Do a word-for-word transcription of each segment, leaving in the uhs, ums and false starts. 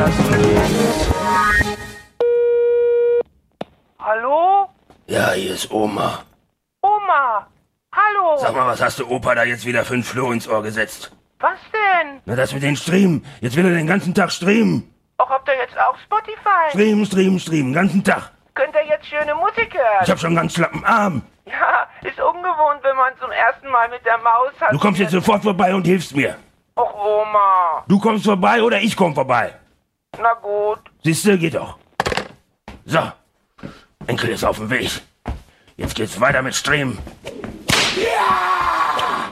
Hallo? Ja, hier ist Oma. Oma! Hallo! Sag mal, was hast du Opa da jetzt wieder für ein Floh ins Ohr gesetzt? Was denn? Na, das mit den Streamen. Jetzt will er den ganzen Tag streamen. Och, habt ihr jetzt auch Spotify? Streamen, streamen, streamen, ganzen Tag. Könnt ihr jetzt schöne Musik hören? Ich hab schon einen ganz schlappen Arm. Ja, ist ungewohnt, wenn man zum ersten Mal mit der Maus hat. Du kommst jetzt sofort vorbei und hilfst mir. Och, Oma. Du kommst vorbei oder ich komm vorbei. Na gut. Siehste, geht doch. So, Enkel ist auf dem Weg. Jetzt geht's weiter mit Streamen. Ja!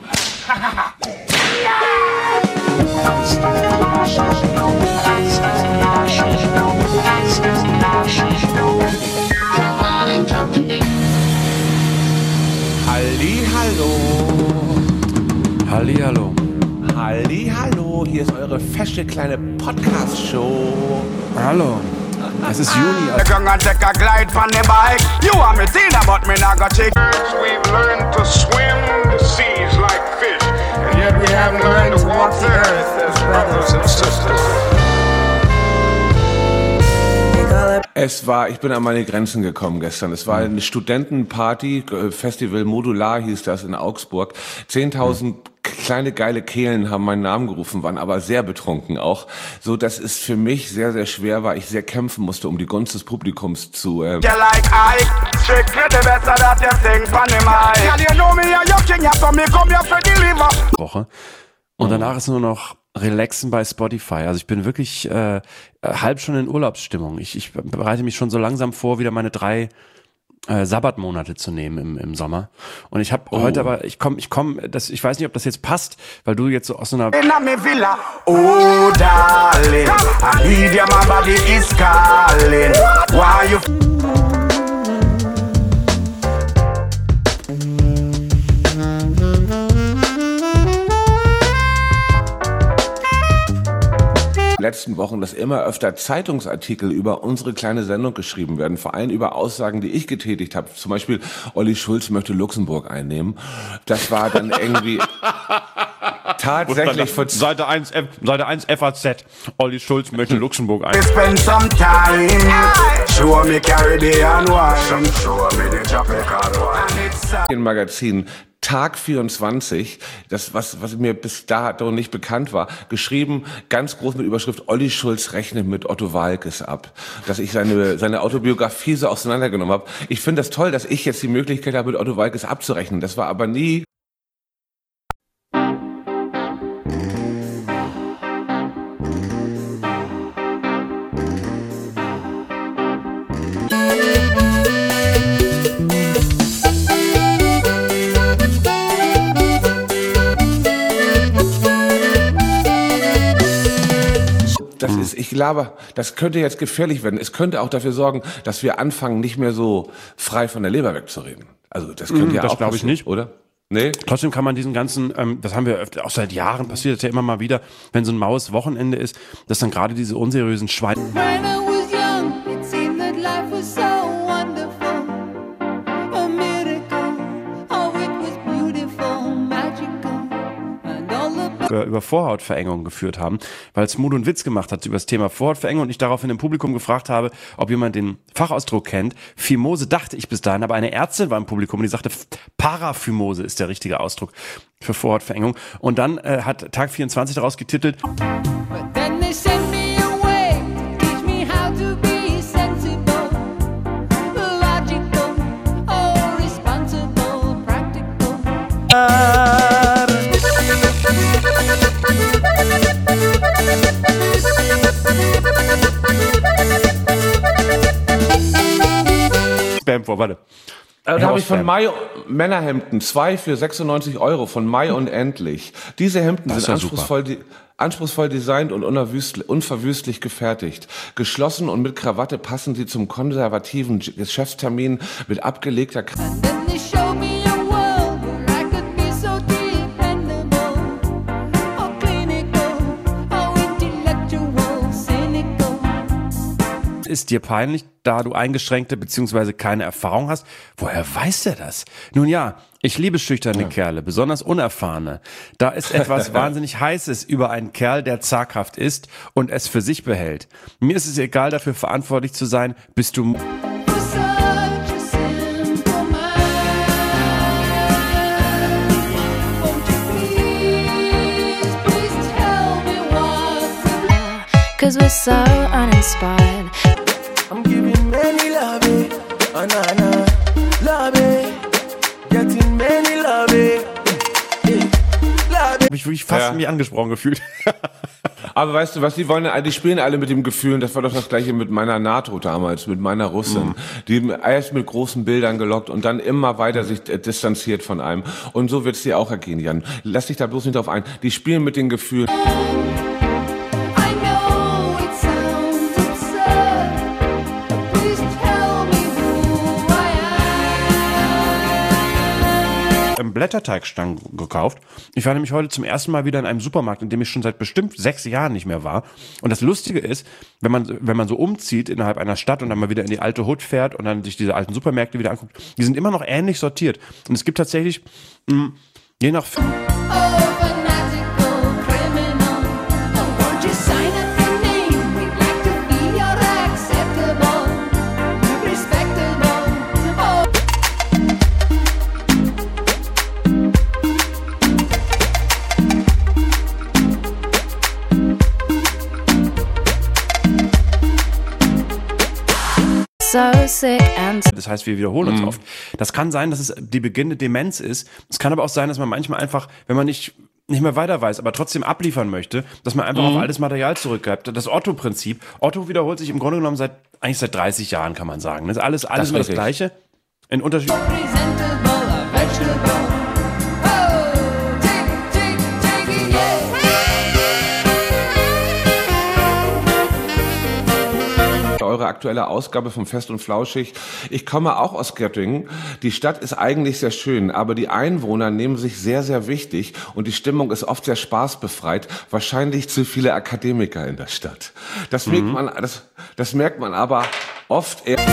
Hallihallo. Hallihallo. Hallihallo. Hier ist eure fesche kleine Podcast-Show. Hallo. Es ist Juni. The gonna take a glide from the bike. You want me tina, but me not go chick. We've learned to swim the seas like fish, and yet we haven't learned to walk the earth as brothers and sisters. Es war, ich bin an meine Grenzen gekommen gestern. Es war eine Studentenparty, Festival Modular hieß das in Augsburg. zehntausend kleine geile Kehlen haben meinen Namen gerufen, waren aber sehr betrunken auch. So, dass es für mich sehr, sehr schwer war. Ich sehr kämpfen musste, um die Gunst des Publikums zu... Ähm Woche. Und danach ist nur noch Relaxen bei Spotify. Also ich bin wirklich äh, halb schon in Urlaubsstimmung. Ich, ich bereite mich schon so langsam vor, wieder meine drei äh, Sabbatmonate zu nehmen im, im Sommer. Und ich habe oh. heute aber, ich komme, ich komme, das, ich weiß nicht, ob das jetzt passt, weil du jetzt so aus so einer... Oh, darling, I need you, my body is calling. Why you... letzten Wochen, dass immer öfter Zeitungsartikel über unsere kleine Sendung geschrieben werden, vor allem über Aussagen, die ich getätigt habe. Zum Beispiel, Olli Schulz möchte Luxemburg einnehmen. Das war dann irgendwie tatsächlich von Seite eins, Seite eins F A Z. Olli Schulz möchte Luxemburg einnehmen. Spend some time, show me Caribbean wine, show me the tropical wine. Im Magazin Tag vierundzwanzig, das was was mir bis dato nicht bekannt war, geschrieben, ganz groß mit Überschrift: Olli Schulz rechnet mit Otto Waalkes ab. Dass ich seine seine Autobiografie so auseinandergenommen habe. Ich finde das toll, dass ich jetzt die Möglichkeit habe, mit Otto Waalkes abzurechnen. Das war aber nie... Das ist, ich glaube, das könnte jetzt gefährlich werden. Es könnte auch dafür sorgen, dass wir anfangen, nicht mehr so frei von der Leber wegzureden. Also das könnte mm, ja das auch glaube ich nicht, oder? Nee. Trotzdem kann man diesen ganzen, ähm, das haben wir öfter, auch seit Jahren passiert das ja immer mal wieder, wenn so ein maues Wochenende ist, dass dann gerade diese unseriösen Schweine... über Vorhautverengung geführt haben, weil Smooth und Witz gemacht hat über das Thema Vorhautverengung und ich daraufhin im Publikum gefragt habe, ob jemand den Fachausdruck kennt. Phimose dachte ich bis dahin, aber eine Ärztin war im Publikum und die sagte, Paraphimose ist der richtige Ausdruck für Vorhautverengung. Und dann äh, hat Tag vierundzwanzig daraus getitelt: Spam vor, warte. Da habe ich von Mai Männerhemden, zwei für sechsundneunzig Euro von Mai Unendlich. Diese Hemden sind anspruchsvoll, die, anspruchsvoll designt und unverwüstlich gefertigt. Geschlossen und mit Krawatte passen sie zum konservativen Geschäftstermin mit abgelegter Krawatte. ist dir peinlich, da du eingeschränkte bzw. keine Erfahrung hast. Woher weiß der das? Nun ja, ich liebe schüchterne ja. Kerle, besonders unerfahrene. Da ist etwas wahnsinnig Heißes über einen Kerl, der zaghaft ist und es für sich behält. Mir ist es egal, dafür verantwortlich zu sein, bist du... Cause we're so uninspired. I'm giving many love it, oh na na, love it, getting many love it, love it. Hab ich wirklich fast ja. mich angesprochen gefühlt. Aber weißt du was, die wollen, die spielen alle mit dem Gefühl, und das war doch das gleiche mit meiner NATO damals, mit meiner Russin, mhm. die erst mit großen Bildern gelockt und dann immer weiter sich distanziert von einem. Und so wird's dir auch ergehen, Jan. Lass dich da bloß nicht drauf ein. Die spielen mit den Gefühlen. Blätterteigstangen gekauft. Ich war nämlich heute zum ersten Mal wieder in einem Supermarkt, in dem ich schon seit bestimmt sechs Jahren nicht mehr war. Und das Lustige ist, wenn man, wenn man so umzieht innerhalb einer Stadt und dann mal wieder in die alte Hood fährt und dann sich diese alten Supermärkte wieder anguckt, die sind immer noch ähnlich sortiert. Und es gibt tatsächlich, mh, je nach... So sick and das heißt, wir wiederholen uns mhm. oft. Das kann sein, dass es die beginnende Demenz ist. Es kann aber auch sein, dass man manchmal einfach, wenn man nicht nicht mehr weiter weiß, aber trotzdem abliefern möchte, dass man einfach mhm. auf altes Material zurückgreift. Das Otto-Prinzip. Otto wiederholt sich im Grunde genommen seit eigentlich seit dreißig Jahren, kann man sagen. Das ist alles alles das, das Gleiche in Unterschieden. Eure aktuelle Ausgabe von Fest und Flauschig. Ich komme auch aus Göttingen. Die Stadt ist eigentlich sehr schön, aber die Einwohner nehmen sich sehr, sehr wichtig und die Stimmung ist oft sehr spaßbefreit. Wahrscheinlich zu viele Akademiker in der Stadt. Das, mhm. merkt man, das, das merkt man aber oft eher...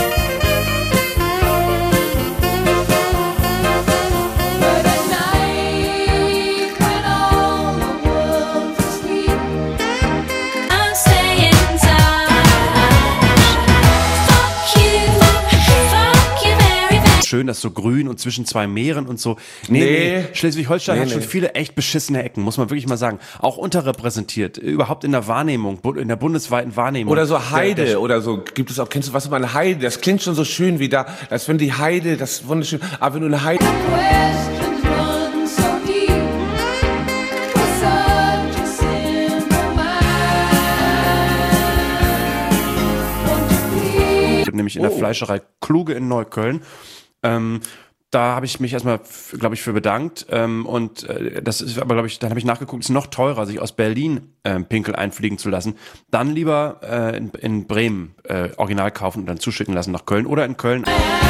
Schön, das so grün und zwischen zwei Meeren und so. Nee, nee. nee. Schleswig-Holstein nee, hat schon nee. viele echt beschissene Ecken, muss man wirklich mal sagen. Auch unterrepräsentiert, überhaupt in der Wahrnehmung, in der bundesweiten Wahrnehmung. Oder so Heide der, der oder so, gibt es auch, kennst du was über eine Heide? Das klingt schon so schön wie da, als wenn die Heide, das ist wunderschön, aber wenn du eine Heide... Nämlich in der oh. Fleischerei Kluge in Neukölln. Ähm, da habe ich mich erstmal, glaube ich, für bedankt. Ähm, und äh, das ist aber, glaube ich, dann habe ich nachgeguckt, ist noch teurer, sich aus Berlin äh, Pinkel einfliegen zu lassen. Dann lieber äh, in, in Bremen äh, Original kaufen und dann zuschicken lassen nach Köln oder in Köln.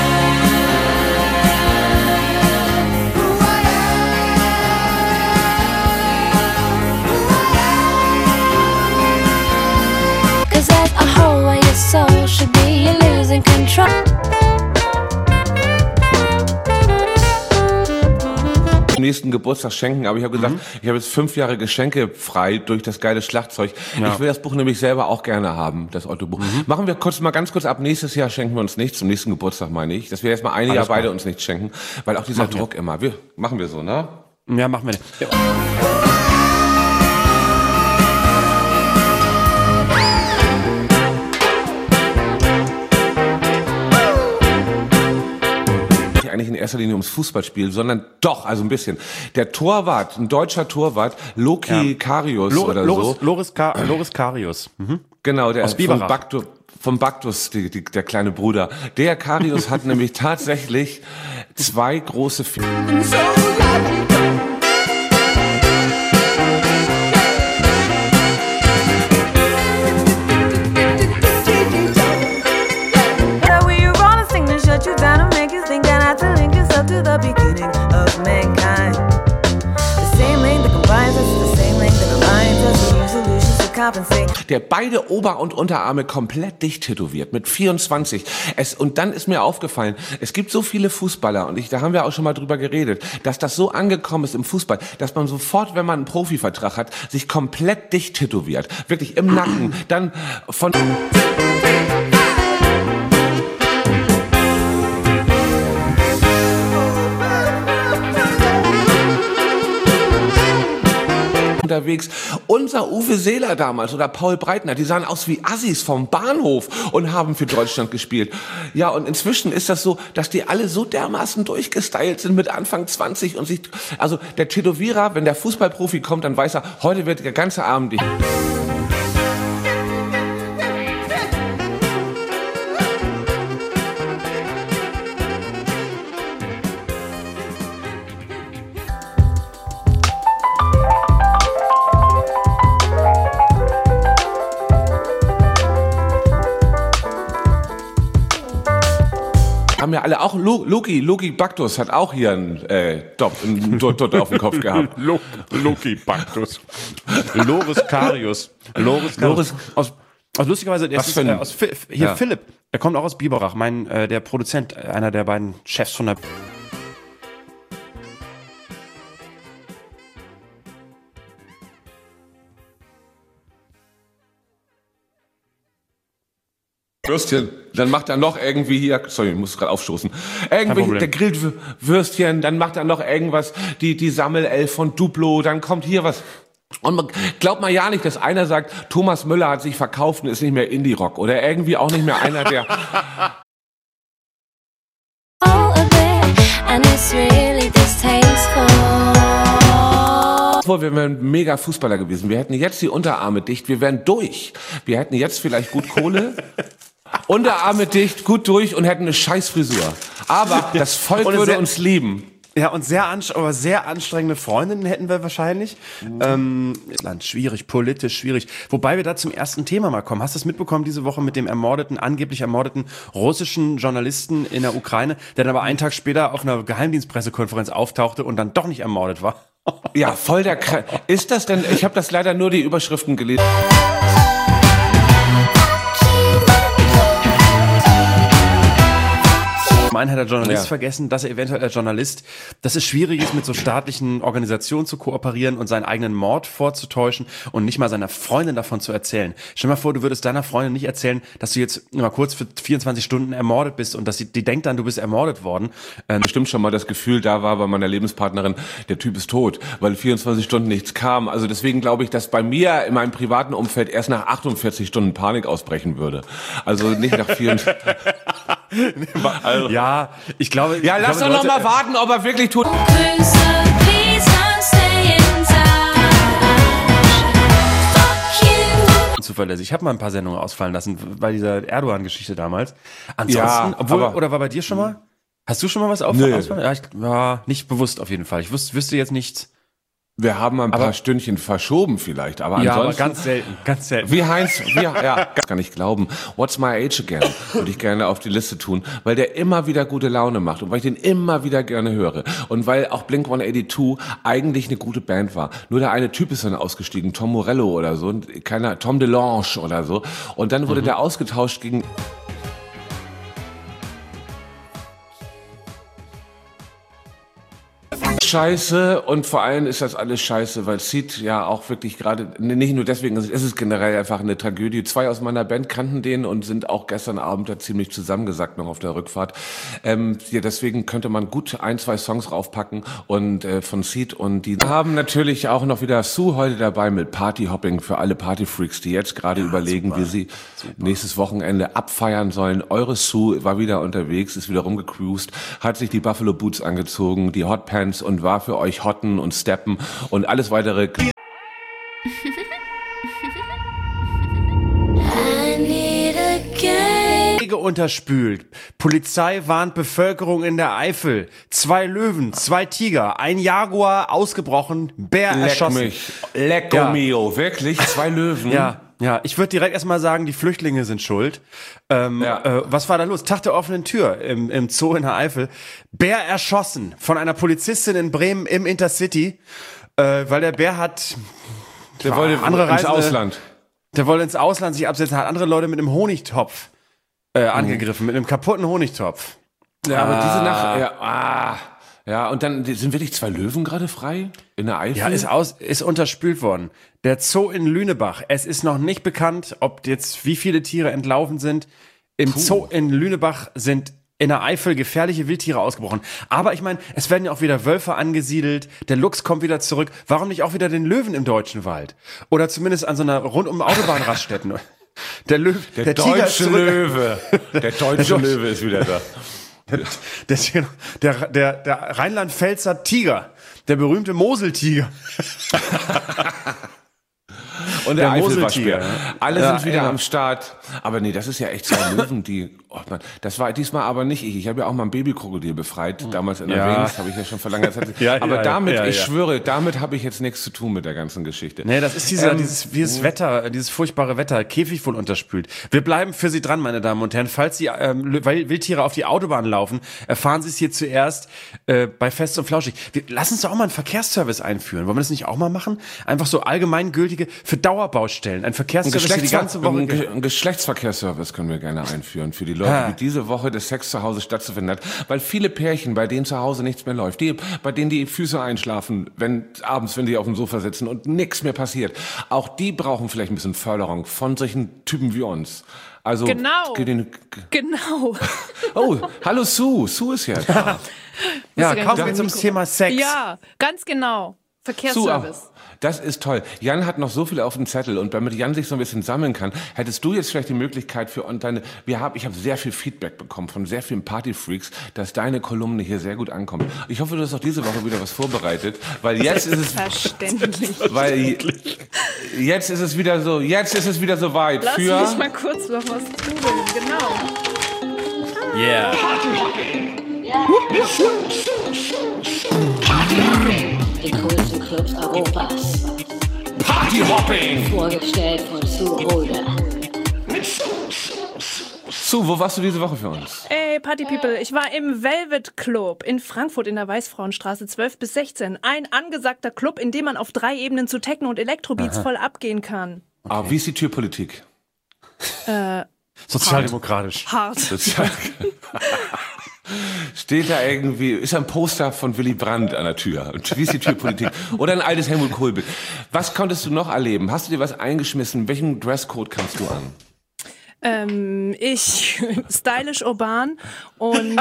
soul should be, you're losing control. Nächsten Geburtstag schenken, aber ich habe gesagt, mhm. ich habe jetzt fünf Jahre Geschenke frei durch das geile Schlagzeug. Ja. Ich will das Buch nämlich selber auch gerne haben, das Otto-Buch. Mhm. Machen wir kurz mal ganz kurz ab, nächstes Jahr schenken wir uns nichts, zum nächsten Geburtstag meine ich, dass wir jetzt mal ein Jahr beide uns nichts schenken, weil auch dieser machen Druck wir. immer, wir machen wir so, ne? Ja, machen wir. Ja. Eigentlich in erster Linie ums Fußballspiel, sondern doch, also ein bisschen. Der Torwart, ein deutscher Torwart, Loki ja. Karius Lo- oder Loris, so. Loris, Ka- Loris Karius. Mhm. Genau, der aus vom Baktus, vom Baktus die, die, der kleine Bruder. Der Karius hat nämlich tatsächlich zwei große F- to the beginning of mankind. The same lane that combines us, the same lane that aligns us. We use illusions to compensate. Der beide Ober- und Unterarme komplett dicht tätowiert mit vierundzwanzig. Es, und dann ist mir aufgefallen, es gibt so viele Fußballer und ich, da haben wir auch schon mal drüber geredet, dass das so angekommen ist im Fußball, dass man sofort, wenn man einen Profivertrag hat, sich komplett dicht tätowiert. Wirklich im Nacken. Dann von... unterwegs. Unser Uwe Seeler damals oder Paul Breitner, die sahen aus wie Assis vom Bahnhof und haben für Deutschland gespielt. Ja, und inzwischen ist das so, dass die alle so dermaßen durchgestylt sind mit Anfang zwanzig und sich, also der Tätowierer, wenn der Fußballprofi kommt, dann weiß er, heute wird der ganze Abend dicht. Haben ja alle auch, Loki, Loki Baktus hat auch hier einen äh, Dop, einen Dot, Dot auf dem Kopf gehabt. Loki Baktus. Loris Karius. Loris Karius. Aus, aus lustigerweise, der ist, äh, aus hier ja. Philipp, der kommt auch aus Biberach, mein, äh, der Produzent, einer der beiden Chefs von der... Würstchen, dann macht er noch irgendwie hier, sorry, ich muss gerade aufstoßen, irgendwie, der grillt Würstchen, dann macht er noch irgendwas, die, die Sammelelf von Duplo, dann kommt hier was. Und man glaubt mal ja nicht, dass einer sagt, Thomas Müller hat sich verkauft und ist nicht mehr Indie-Rock oder irgendwie auch nicht mehr einer, der... Wir wären mega Fußballer gewesen. Wir hätten jetzt die Unterarme dicht, wir wären durch. Wir hätten jetzt vielleicht gut Kohle, Unterarme dicht, gut durch und hätten eine Scheißfrisur. Aber das Volk würde sehr, uns lieben. Ja, und sehr, anst- aber sehr anstrengende Freundinnen hätten wir wahrscheinlich. Mhm. Ähm, Land schwierig, politisch schwierig. Wobei wir da zum ersten Thema mal kommen. Hast du es mitbekommen diese Woche mit dem ermordeten, angeblich ermordeten russischen Journalisten in der Ukraine, der dann aber einen Tag später auf einer Geheimdienstpressekonferenz auftauchte und dann doch nicht ermordet war? Ja, voll der Kr- Ist das denn, ich habe das leider nur die Überschriften gelesen. Mein hat der Journalist ja. vergessen, dass er eventuell als Journalist, dass es schwierig ist, mit so staatlichen Organisationen zu kooperieren und seinen eigenen Mord vorzutäuschen und nicht mal seiner Freundin davon zu erzählen. Stell dir mal vor, du würdest deiner Freundin nicht erzählen, dass du jetzt mal kurz für vierundzwanzig Stunden ermordet bist und dass sie, die denkt dann, du bist ermordet worden. Ähm, Bestimmt schon mal das Gefühl da war bei meiner Lebenspartnerin, der Typ ist tot, weil vierundzwanzig Stunden nichts kam. Also deswegen glaube ich, dass bei mir in meinem privaten Umfeld erst nach achtundvierzig Stunden Panik ausbrechen würde. Also nicht nach vierundzwanzig also, ja, ich glaube... Ja, ich lass glaube, doch noch mal warten, ob er wirklich tut. Zuverlässig. Ich habe mal ein paar Sendungen ausfallen lassen, bei dieser Erdogan-Geschichte damals. Ansonsten, ja, obwohl, aber, oder war bei dir schon mal? Hast du schon mal was auf- nee. ausfallen? Ja, ich, ja, nicht bewusst auf jeden Fall. Ich wüs- wüsste jetzt nichts. Wir haben ein paar aber, Stündchen verschoben vielleicht, aber ja, ansonsten... aber ganz selten, ganz selten. Wie Heinz, wie, ja, kann ich glauben. What's My Age Again würde ich gerne auf die Liste tun, weil der immer wieder gute Laune macht und weil ich den immer wieder gerne höre und weil auch Blink one eighty-two eigentlich eine gute Band war. Nur der eine Typ ist dann ausgestiegen, Tom Morello oder so, keiner, Tom DeLonge oder so, und dann wurde mhm. der ausgetauscht gegen... Scheiße, und vor allem ist das alles scheiße, weil Seed ja auch wirklich gerade, nicht nur deswegen, es ist generell einfach eine Tragödie. Zwei aus meiner Band kannten den und sind auch gestern Abend da ziemlich zusammengesackt noch auf der Rückfahrt. Ähm, ja, deswegen könnte man gut ein, zwei Songs raufpacken und äh, von Seed, und die haben natürlich auch noch wieder Sue heute dabei mit Partyhopping für alle Partyfreaks, die jetzt gerade ja, überlegen, super, wie sie super. nächstes Wochenende abfeiern sollen. Eure Sue war wieder unterwegs, ist wieder rumgecruised, hat sich die Buffalo Boots angezogen, die Hotpants, und war für euch Hotten und Steppen und alles weitere. Wege unterspült. Polizei warnt Bevölkerung in der Eifel. Zwei Löwen, zwei Tiger, ein Jaguar ausgebrochen, Bär Leck erschossen. Mich. Lecco ja. mio, wirklich? Zwei Löwen? Ja. Ja, ich würde direkt erstmal sagen, die Flüchtlinge sind schuld. Ähm, ja. äh, was war da los? Tag der offenen Tür im, im Zoo in der Eifel. Bär erschossen von einer Polizistin in Bremen im Intercity, äh, weil der Bär hat der wollte andere ins Reisende, Ausland. Der wollte ins Ausland sich absetzen, hat andere Leute mit einem Honigtopf äh, angegriffen, mit einem kaputten Honigtopf. Ja, aber Ah. diese Nacht, ja, ah, ja, und dann die- sind wirklich zwei Löwen gerade frei in der Eifel. Ja, ist aus, ist unterspült worden. Der Zoo in Lünebach. Es ist noch nicht bekannt, ob jetzt wie viele Tiere entlaufen sind. Im Zoo in Lünebach sind in der Eifel gefährliche Wildtiere ausgebrochen. Aber ich meine, es werden ja auch wieder Wölfe angesiedelt. Der Luchs kommt wieder zurück. Warum nicht auch wieder den Löwen im deutschen Wald? Oder zumindest an so einer rund um Autobahnraststätten. Der Löwe, der, der, Tiger ist deutsche zurück. Löwe. Der deutsche Löwe ist wieder da. Der, der, der, der Rheinland-Pfälzer Tiger. Der berühmte Moseltiger. Und der, Der Eifelwaschbär. Moseltiger, ja. Alle Ja, sind wieder ja. am Start. Aber nee, das ist ja echt zwei Löwen, die, oh Mann, das war diesmal aber nicht ich. Ich habe ja auch mal ein Babykrokodil befreit, damals in der Ja. Wings, habe ich ja schon vor langer Zeit. Ja, aber ja, damit, ja, ich ja. schwöre, damit habe ich jetzt nichts zu tun mit der ganzen Geschichte. Nee, das ist dieser, Ähm, dieses, dieses Wetter, dieses furchtbare Wetter, Käfig wohl unterspült. Wir bleiben für Sie dran, meine Damen und Herren. Falls Sie ähm, Wild- Wildtiere auf die Autobahn laufen, erfahren Sie es hier zuerst äh, bei Fest und Flauschig. Wir, lass uns doch auch mal einen Verkehrsservice einführen. Wollen wir das nicht auch mal machen? Einfach so allgemeingültige, für Dauerbaustellen. Ein Ein, Verkehrsservice, der die Geschlechtsver ganze Woche... ein, Ge- ein Geschlechtsverkehrsservice können wir gerne einführen für die Leute, Ah. die diese Woche des Sex zu Hause stattzufinden hat. Weil viele Pärchen, bei denen zu Hause nichts mehr läuft, die, bei denen die Füße einschlafen, wenn abends, wenn die auf dem Sofa sitzen und nichts mehr passiert, auch die brauchen vielleicht ein bisschen Förderung von solchen Typen wie uns. Also Genau. geht in, Genau. oh, hallo Sue, Sue ist ja da. Ja, Ja, kommen ja. wir zum Thema Sex. Ja, ganz genau. Sue, Verkehrsservice. das ist toll. Jan hat noch so viel auf dem Zettel und damit Jan sich so ein bisschen sammeln kann, hättest du jetzt vielleicht die Möglichkeit für und deine, wir haben, ich habe sehr viel Feedback bekommen von sehr vielen Partyfreaks, dass deine Kolumne hier sehr gut ankommt. Ich hoffe, du hast auch diese Woche wieder was vorbereitet, weil jetzt ist es, Verständlich. weil jetzt ist es wieder so, jetzt ist es wieder so weit Lass für mich mal kurz noch was tun. Genau. Yeah. Die größten Clubs Europas. Partyhopping. Vorgestellt von Sue Roder. Sue, wo warst du diese Woche für uns? Ey, Party People, ich war im Velvet Club in Frankfurt in der Weißfrauenstraße zwölf bis sechzehn. Ein angesagter Club, in dem man auf drei Ebenen zu Techno und Elektrobeats voll abgehen kann. Ah, wie ist die Türpolitik? Äh, Sozialdemokratisch. hart. Sozial- Steht da irgendwie, ist ein Poster von Willy Brandt an der Tür? Und wie ist die Türpolitik? Oder ein altes Helmut Kohl-Bild. Was konntest du noch erleben? Hast du dir was eingeschmissen? Welchen Dresscode kannst du an? Ähm, ich, stylisch urban und, ähm,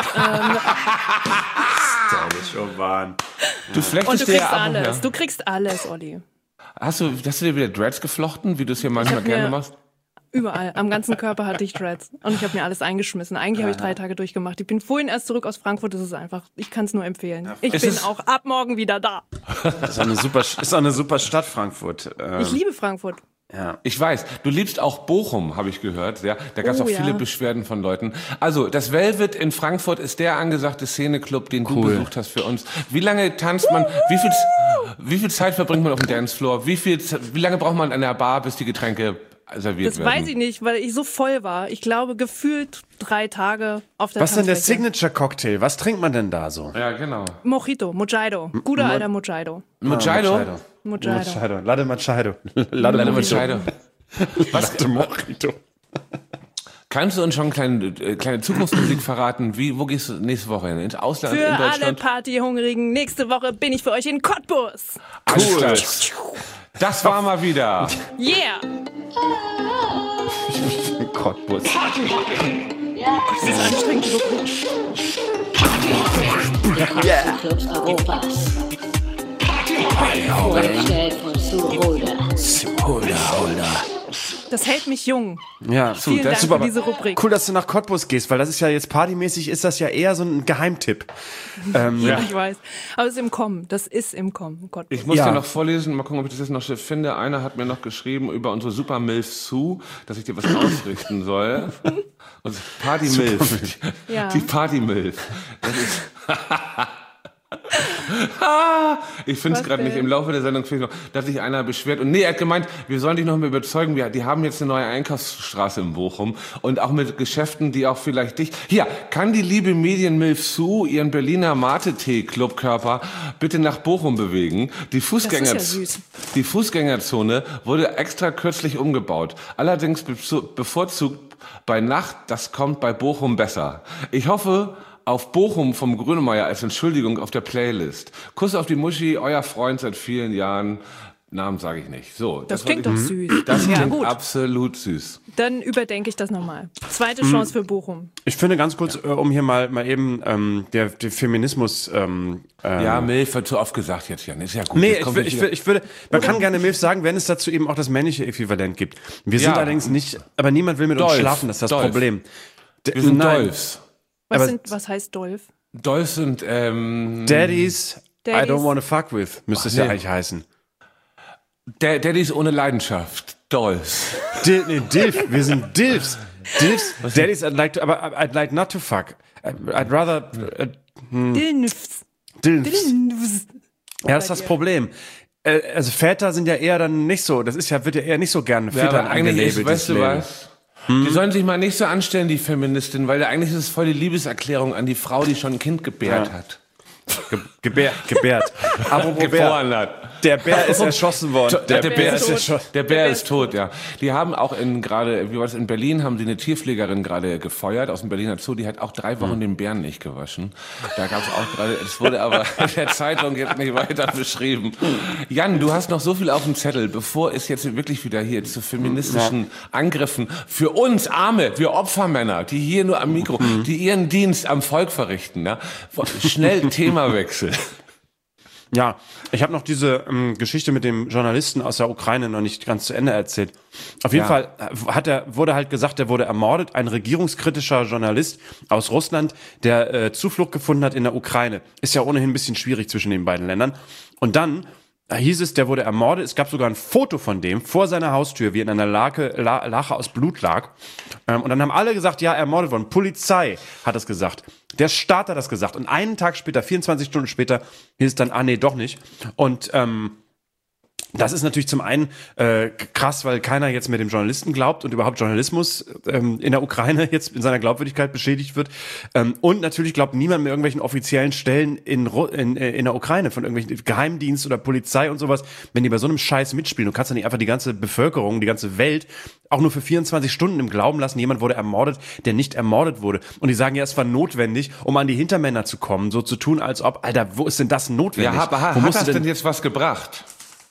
Stylisch urban. Du und flechtest du dir ja kriegst ab und alles. her. Du kriegst alles, Olli. Hast du, hast du dir wieder Dreads geflochten, wie du es hier manchmal hab gerne mir- machst? Überall. Am ganzen Körper hatte ich Dreads. Und ich habe mir alles eingeschmissen. Eigentlich habe ich drei Tage durchgemacht. Ich bin vorhin erst zurück aus Frankfurt. Das ist einfach, ich kann es nur empfehlen. Ich Ist bin es- auch ab morgen wieder da. Das ist auch eine super, ist auch eine super Stadt, Frankfurt. Ähm, Ich liebe Frankfurt. ja. Ich weiß, du liebst auch Bochum, habe ich gehört. Ja, da gab es Oh, auch viele ja. Beschwerden von Leuten. Also, das Velvet in Frankfurt ist der angesagte Szeneclub, den du Cool. besucht hast für uns. Wie lange tanzt man? Wie viel, wie viel Zeit verbringt man auf dem Dancefloor? Wie viel, wie lange braucht man an der Bar, bis die Getränke serviert Das werden? weiß ich nicht, weil ich so voll war. Ich glaube, gefühlt drei Tage auf der Was ist denn der Tanzfläche. Signature-Cocktail? Was trinkt man denn da so? Ja, genau. Mojito, Mojito. Guter alter Mojito. Mojito? Mojito. Machado. Latte Machado. Latte Machado. Was, Latte Mojito. kannst du uns schon kleine, äh, kleine Zukunftsmusik verraten? Wie, wo gehst du nächste Woche hin? Ins Ausland, Für in alle Deutschland? Partyhungrigen, nächste Woche bin ich für euch in Cottbus. Cool. Das war mal wieder. Yeah! Cottbus. Das ist anstrengend. Die größten Clubs Europas. Vorgestellt von Sue Roder. Das hält mich jung. Ja, Vielen das Dank ist super. für diese Rubrik. Cool, dass du nach Cottbus gehst, weil das ist ja jetzt partymäßig, ist das ja eher so ein Geheimtipp. Ähm, Ja, ich weiß. Aber es ist im Kommen. Das ist im Kommen. Cottbus. Ich muss Ja. dir noch vorlesen, mal gucken, ob ich das jetzt noch finde. Einer hat mir noch geschrieben über unsere Super Milf Sue, dass ich dir was ausrichten soll. Und Party Milf. Ja. Die Party Milf. Das ist Ich finde es gerade nicht. Im Laufe der Sendung noch, dass sich einer beschwert. Und nee, er hat gemeint, wir sollen dich noch mal überzeugen. Wir, die haben jetzt eine neue Einkaufsstraße in Bochum. Und auch mit Geschäften, die auch vielleicht dich... Hier, kann die liebe Medienmilf Sue ihren Berliner Mate-Tee-Clubkörper bitte nach Bochum bewegen? Die Fußgänger, Das ist ja süß. die Fußgängerzone wurde extra kürzlich umgebaut. Allerdings bevorzugt bei Nacht, das kommt bei Bochum besser. Ich hoffe... auf Bochum vom Grönemeyer als Entschuldigung auf der Playlist. Kuss auf die Muschi, euer Freund seit vielen Jahren. Namen sage ich nicht. So, Das das klingt wollte doch ich- süß. Das Ja, klingt gut. absolut süß. Dann überdenke ich das nochmal. Zweite Chance für Bochum. Ich finde ganz kurz, äh, um hier mal, mal eben ähm, der, der Feminismus... Ähm, ähm, Ja, Milf wird zu oft gesagt jetzt, Jan. Ist ja gut. Nee, Jetzt ich, kommt will, nicht ich, wieder- will, ich würde, man kann gerne Milf sagen, wenn es dazu eben auch das männliche Äquivalent gibt. Wir sind Ja. allerdings nicht, aber niemand will mit uns Dolph. schlafen, das ist das Dolph. Problem. D- Wir sind Nein. Dolphs. Was, Aber- sind, was heißt Dolph? Dolphs sind, ähm... Daddies, I Daddies. don't wanna fuck with, müsste es Ach, ja nee. eigentlich heißen. Da- Daddies ohne Leidenschaft. Dolphs. Dil, nee, Dilf, wir sind Dilfs. Dilfs, Daddies, I'd like to, aber I'd like not to fuck. I'd rather, äh, Dilnfs. Dilfs. Dilnfs. Ja, das ist das Problem. Äh, Also Väter sind ja eher dann nicht so, das ist ja, wird ja eher nicht so gern Ja, Vätern aber eigentlich ist, angelabelt. weißt du dieses Label. was? Die sollen sich mal nicht so anstellen, die Feministin, weil eigentlich ist es voll die Liebeserklärung an die Frau, die schon ein Kind gebärt Ja. hat. Ge gebär, gebärt. Apropos Geboren Bär. hat. Der Bär ist erschossen worden. Der, Der, Bär, ist ist tot. erschossen. Der Bär ist tot, ja. Die haben auch in gerade, wie war das, in Berlin haben sie eine Tierpflegerin gerade gefeuert aus dem Berliner Zoo, die hat auch drei Wochen den Bären nicht gewaschen. Da gab es auch gerade, es wurde aber in der Zeitung jetzt nicht weiter beschrieben. Jan, du hast noch so viel auf dem Zettel, bevor es jetzt wirklich wieder hier zu feministischen Angriffen für uns Arme, wir Opfermänner, die hier nur am Mikro, die ihren Dienst am Volk verrichten, ja. Schnell Themawechsel. Ja, ich habe noch diese ähm, Geschichte mit dem Journalisten aus der Ukraine noch nicht ganz zu Ende erzählt. Auf jeden Ja. Fall hat er, wurde halt gesagt, er wurde ermordet, ein regierungskritischer Journalist aus Russland, der äh, Zuflucht gefunden hat in der Ukraine. Ist ja ohnehin ein bisschen schwierig zwischen den beiden Ländern. Und dann da hieß es, der wurde ermordet. Es gab sogar ein Foto von dem vor seiner Haustür, wie er in einer Lake, La, Lache aus Blut lag. Ähm, und dann haben alle gesagt, ja, ermordet worden. Polizei hat es gesagt. Der Staat hat das gesagt. Und einen Tag später, vierundzwanzig Stunden später, hieß es dann, ah nee, doch nicht. Und ähm, das ist natürlich zum einen äh, krass, weil keiner jetzt mehr dem Journalisten glaubt und überhaupt Journalismus ähm, in der Ukraine jetzt in seiner Glaubwürdigkeit beschädigt wird. Ähm, und natürlich glaubt niemand mehr irgendwelchen offiziellen Stellen in, Ru- in, äh, in der Ukraine von irgendwelchen Geheimdienst oder Polizei und sowas, wenn die bei so einem Scheiß mitspielen. Du kannst ja nicht einfach die ganze Bevölkerung, die ganze Welt auch nur für vierundzwanzig Stunden im Glauben lassen, jemand wurde ermordet, der nicht ermordet wurde. Und die sagen ja, es war notwendig, um an die Hintermänner zu kommen, so zu tun, als ob, Alter, wo ist denn das notwendig? Ja, aber hat, Wo hat musst das du denn jetzt was gebracht?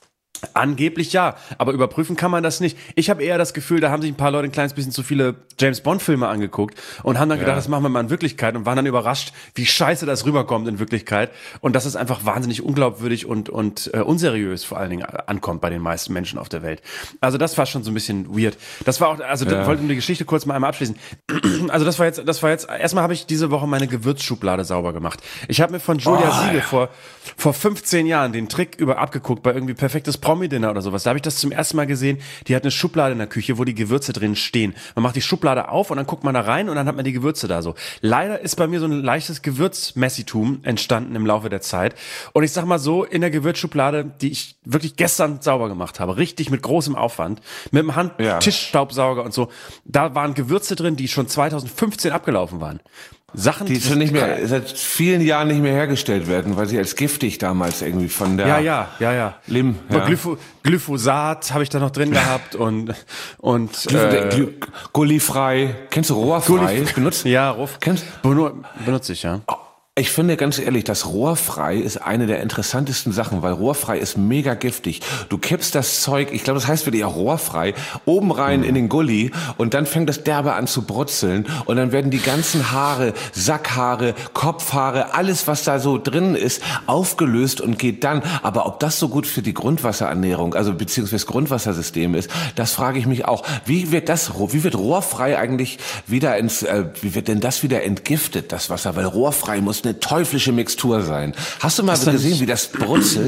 Angeblich ja, aber überprüfen kann man das nicht. Ich habe eher das Gefühl, da haben sich ein paar Leute ein kleines bisschen zu viele James-Bond-Filme angeguckt und haben dann gedacht, Ja. das machen wir mal in Wirklichkeit und waren dann überrascht, wie scheiße das rüberkommt in Wirklichkeit und dass es einfach wahnsinnig unglaubwürdig und, und äh, unseriös vor allen Dingen ankommt bei den meisten Menschen auf der Welt. Also das war schon so ein bisschen weird. Das war auch, also Ja. ich wollte die Geschichte kurz mal einmal abschließen. Also das war jetzt, das war jetzt, erstmal habe ich diese Woche meine Gewürzschublade sauber gemacht. Ich habe mir von Julia Oh, Siegel ja. vor, vor fünfzehn Jahren den Trick über abgeguckt bei irgendwie perfektes Promi-Dinner oder sowas. Da habe ich das zum ersten Mal gesehen. Die hat eine Schublade in der Küche, wo die Gewürze drin stehen. Man macht die Schublade auf und dann guckt man da rein und dann hat man die Gewürze da so. Leider ist bei mir so ein leichtes Gewürzmessitum entstanden im Laufe der Zeit. Und ich sag mal so, in der Gewürzschublade, die ich wirklich gestern sauber gemacht habe, richtig mit großem Aufwand, mit dem Handtischstaubsauger und so, da waren Gewürze drin, die schon zweitausendfünfzehn abgelaufen waren. Sachen, Die schon nicht mehr, seit vielen Jahren nicht mehr hergestellt werden, weil sie als giftig damals irgendwie von der... Ja, ja, ja, ja. Lim, Aber ja. Glypho Glyphosat habe ich da noch drin gehabt und und Glyph- äh, Gly- Gullifrei. Kennst du Rohrfrei? Gulli- Benutzt? ja, Ruf. Kennst Benu benutze ich, ja. Ich finde ganz ehrlich, das Rohrfrei ist eine der interessantesten Sachen, weil Rohrfrei ist mega giftig. Du kippst das Zeug, ich glaube, das heißt wirklich auch Rohrfrei, oben rein in den Gully und dann fängt das derbe an zu brutzeln und dann werden die ganzen Haare, Sackhaare, Kopfhaare, alles was da so drin ist, aufgelöst und geht dann. Aber ob das so gut für die Grundwasserernährung, also beziehungsweise das Grundwassersystem ist, das frage ich mich auch. Wie wird das, wie wird Rohrfrei eigentlich wieder ins, äh, wie wird denn das wieder entgiftet, das Wasser? Weil Rohrfrei muss eine teuflische Mixtur sein. Hast du mal Ist das gesehen, nicht- wie das brutzelt?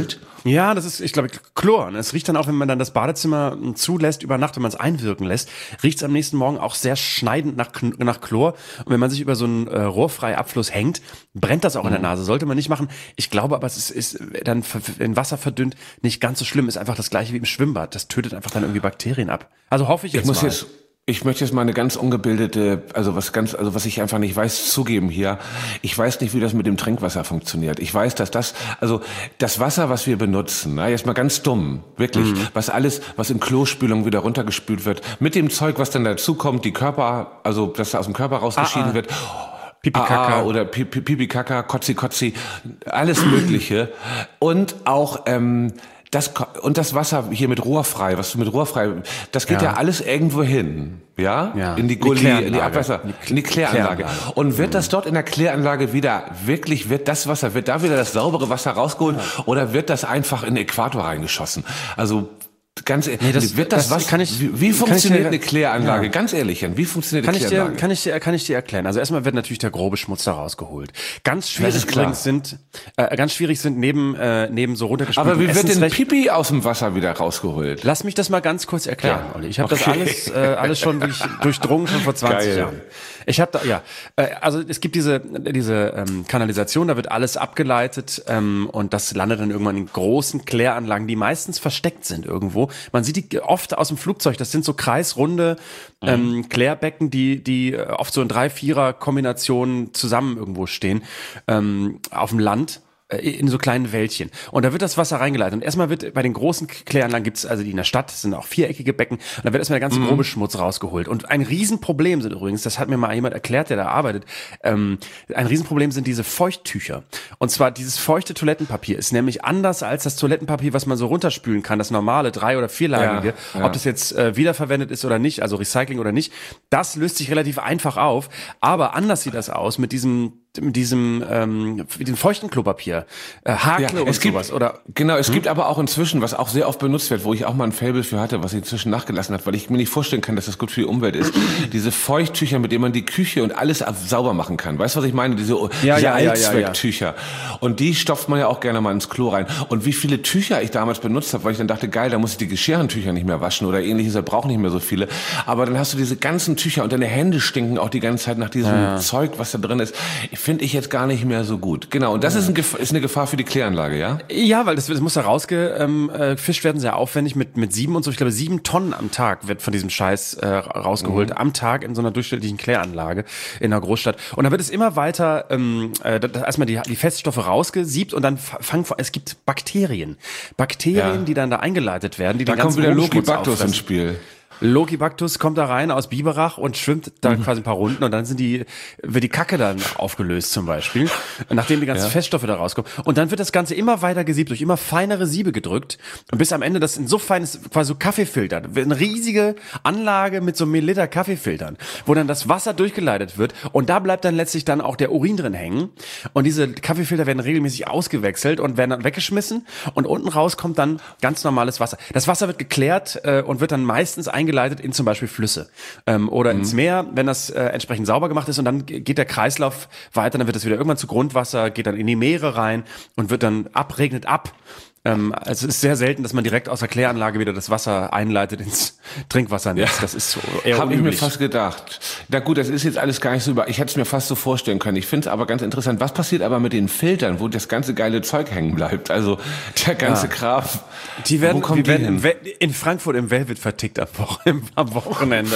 Ja, das ist, ich glaube, Chlor. Und es riecht dann auch, wenn man dann das Badezimmer zulässt über Nacht, wenn man es einwirken lässt, riecht es am nächsten Morgen auch sehr schneidend nach, nach Chlor. Und wenn man sich über so einen äh, rohrfreien Abfluss hängt, brennt das auch in der Nase. Sollte man nicht machen. Ich glaube aber, es ist, ist dann in Wasser verdünnt nicht ganz so schlimm. Ist einfach das gleiche wie im Schwimmbad. Das tötet einfach dann irgendwie Bakterien ab. Also hoffe ich jetzt ich muss mal. Jetzt Ich möchte jetzt mal eine ganz ungebildete, also was ganz, also was ich einfach nicht weiß, zugeben hier. Ich weiß nicht, wie das mit dem Trinkwasser funktioniert. Ich weiß, dass das, also das Wasser, was wir benutzen, na, jetzt mal ganz dumm, wirklich, mhm. was alles, was in Klospülung wieder runtergespült wird, mit dem Zeug, was dann dazukommt, die Körper, also das da aus dem Körper rausgeschieden ah, ah. wird, Pipi Kaka oder Pipi Kaka, Kotzi Kotzi, alles Mögliche und auch ähm, Das, und das Wasser hier mit rohrfrei, was du mit rohrfrei, das geht ja, ja alles irgendwo hin, ja? ja. In die Gully, in die, in die Abwasser, in die Kläranlage. Kläranlage. Und wird das dort in der Kläranlage wieder, wirklich, wird das Wasser, wird da wieder das saubere Wasser rausgeholt ja. oder wird das einfach in den Äquator reingeschossen? Also, ganz ehrlich, nee, das, wird das, das was, kann ich, wie, wie funktioniert dir, eine Kläranlage? Ja. Ganz ehrlich, Jan, wie funktioniert eine kann Kläranlage? Ich dir, kann ich dir, kann ich dir erklären. Also erstmal wird natürlich der grobe Schmutz da rausgeholt. Ganz schwierig übrigens sind, äh, ganz schwierig sind neben, äh, neben so runtergespülten Aber wie wird denn Pipi aus dem Wasser wieder rausgeholt? Lass mich das mal ganz kurz erklären, ja. Olli. Ich habe okay. das alles, äh, alles schon wirklich durchdrungen, schon vor zwanzig Geil. Jahren. Ich habe da, ja, äh, also es gibt diese, diese ähm, Kanalisation, da wird alles abgeleitet ähm, und das landet dann irgendwann in großen Kläranlagen, die meistens versteckt sind irgendwo. Man sieht die oft aus dem Flugzeug. Das sind so kreisrunde ähm, mhm. Klärbecken, die die oft so in drei, vierer Kombinationen zusammen irgendwo stehen ähm, auf dem Land. In so kleinen Wäldchen. Und da wird das Wasser reingeleitet. Und erstmal wird bei den großen Kläranlagen gibt's also die in der Stadt, das sind auch viereckige Becken, und da wird erstmal der ganze mhm. grobe Schmutz rausgeholt. Und ein Riesenproblem sind übrigens, das hat mir mal jemand erklärt, der da arbeitet, ähm, ein Riesenproblem sind diese Feuchttücher. Und zwar dieses feuchte Toilettenpapier ist nämlich anders als das Toilettenpapier, was man so runterspülen kann, das normale, drei- oder vierlagige. Ja, ja. Ob das jetzt äh, wiederverwendet ist oder nicht, also Recycling oder nicht, das löst sich relativ einfach auf. Aber anders sieht das aus mit diesem mit diesem ähm, mit dem feuchten Klopapier, äh, Hakle ja, und gibt, sowas, oder? Genau, es hm? gibt aber auch inzwischen, was auch sehr oft benutzt wird, wo ich auch mal ein Faible für hatte, was ich inzwischen nachgelassen hat, weil ich mir nicht vorstellen kann, dass das gut für die Umwelt ist. Diese Feuchttücher, mit denen man die Küche und alles sauber machen kann. Weißt du, was ich meine? Diese, ja, diese ja, Allzwecktücher. Ja, ja. Und die stopft man ja auch gerne mal ins Klo rein. Und wie viele Tücher ich damals benutzt habe, weil ich dann dachte, geil, da muss ich die Geschirrtücher nicht mehr waschen oder ähnliches, da brauche nicht mehr so viele. Aber dann hast du diese ganzen Tücher und deine Hände stinken auch die ganze Zeit nach diesem ja. Zeug, was da drin ist. Finde ich jetzt gar nicht mehr so gut. Genau, und das ja. ist, ein Gef- ist eine Gefahr für die Kläranlage, ja? Ja, weil das, das muss da rausgefischt werden, sehr aufwendig, mit mit sieben und so, ich glaube sieben Tonnen am Tag wird von diesem Scheiß äh, rausgeholt, mhm. am Tag in so einer durchschnittlichen Kläranlage in einer Großstadt. Und dann wird es immer weiter, ähm, äh, erstmal die, die Feststoffe rausgesiebt und dann fangen, es gibt Bakterien. Bakterien, ja. die dann da eingeleitet werden, die da den ganzen kommt wieder Logibactus ins Spiel. Logibactus kommt da rein aus Biberach und schwimmt da mhm. quasi ein paar Runden und dann sind die, wird die Kacke dann aufgelöst zum Beispiel, nachdem die ganzen ja. Feststoffe da rauskommen. Und dann wird das Ganze immer weiter gesiebt, durch immer feinere Siebe gedrückt und bis am Ende das in so feines, quasi so Kaffeefilter, eine riesige Anlage mit so Milliliter Kaffeefiltern, wo dann das Wasser durchgeleitet wird und da bleibt dann letztlich dann auch der Urin drin hängen und diese Kaffeefilter werden regelmäßig ausgewechselt und werden dann weggeschmissen und unten raus kommt dann ganz normales Wasser. Das Wasser wird geklärt äh, und wird dann meistens eingeleitet in zum Beispiel Flüsse ähm, oder mhm. ins Meer, wenn das äh, entsprechend sauber gemacht ist und dann geht der Kreislauf weiter, dann wird das wieder irgendwann zu Grundwasser, geht dann in die Meere rein und wird dann ab, regnet ab. Ähm, also es ist sehr selten, dass man direkt aus der Kläranlage wieder das Wasser einleitet ins Trinkwassernetz. Ja. Das ist so eher Habe ich mir fast gedacht. Na gut, das ist jetzt alles gar nicht so über. Ich hätte es mir fast so vorstellen können. Ich finde es aber ganz interessant. Was passiert aber mit den Filtern, wo das ganze geile Zeug hängen bleibt? Also der ganze ja. Kram. Die werden, wo die werden in, in Frankfurt im Velvet vertickt am, Wo- am Wochenende.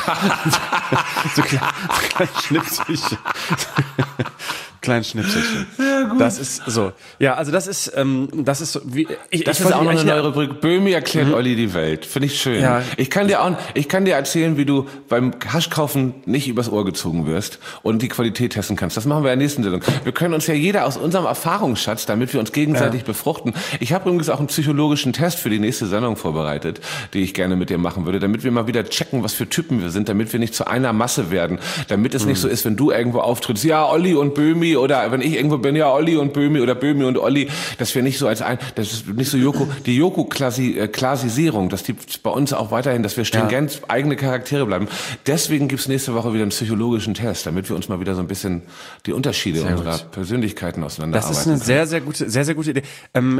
so klein, so klein Schnipselchen. Kleinen Schnipselchen. Ja, gut. Das ist so. Ja, also das ist, ähm, das ist so, wie, ich, das ich ist auch noch eine neue Rubrik. Böhmi erklärt mhm. Olli die Welt. Finde ich schön. Ja. Ich kann dir auch, ich kann dir erzählen, wie du beim Haschkaufen nicht übers Ohr gezogen wirst und die Qualität testen kannst. Das machen wir in der nächsten Sendung. Wir können uns ja jeder aus unserem Erfahrungsschatz, damit wir uns gegenseitig ja. befruchten. Ich habe übrigens auch einen psychologischen Test für die nächste Sendung vorbereitet, die ich gerne mit dir machen würde, damit wir mal wieder checken, was für Typen wir sind, damit wir nicht zu einer Masse werden, damit es mhm. nicht so ist, wenn du irgendwo auftrittst, ja, Olli und Böhmi, oder wenn ich irgendwo bin, ja, Olli und Böhmi oder Böhmi und Olli, dass wir nicht so als ein, das ist nicht so Joko, die Joko-Klassisierung, dass die bei uns auch weiterhin, dass wir stringent ja. eigene Charaktere bleiben. Deswegen gibt's nächste Woche wieder einen psychologischen Test, damit wir uns mal wieder so ein bisschen die Unterschiede sehr unserer gut. Persönlichkeiten auseinanderarbeiten. Das ist eine sehr, sehr gute, sehr, sehr gute Idee. Ähm,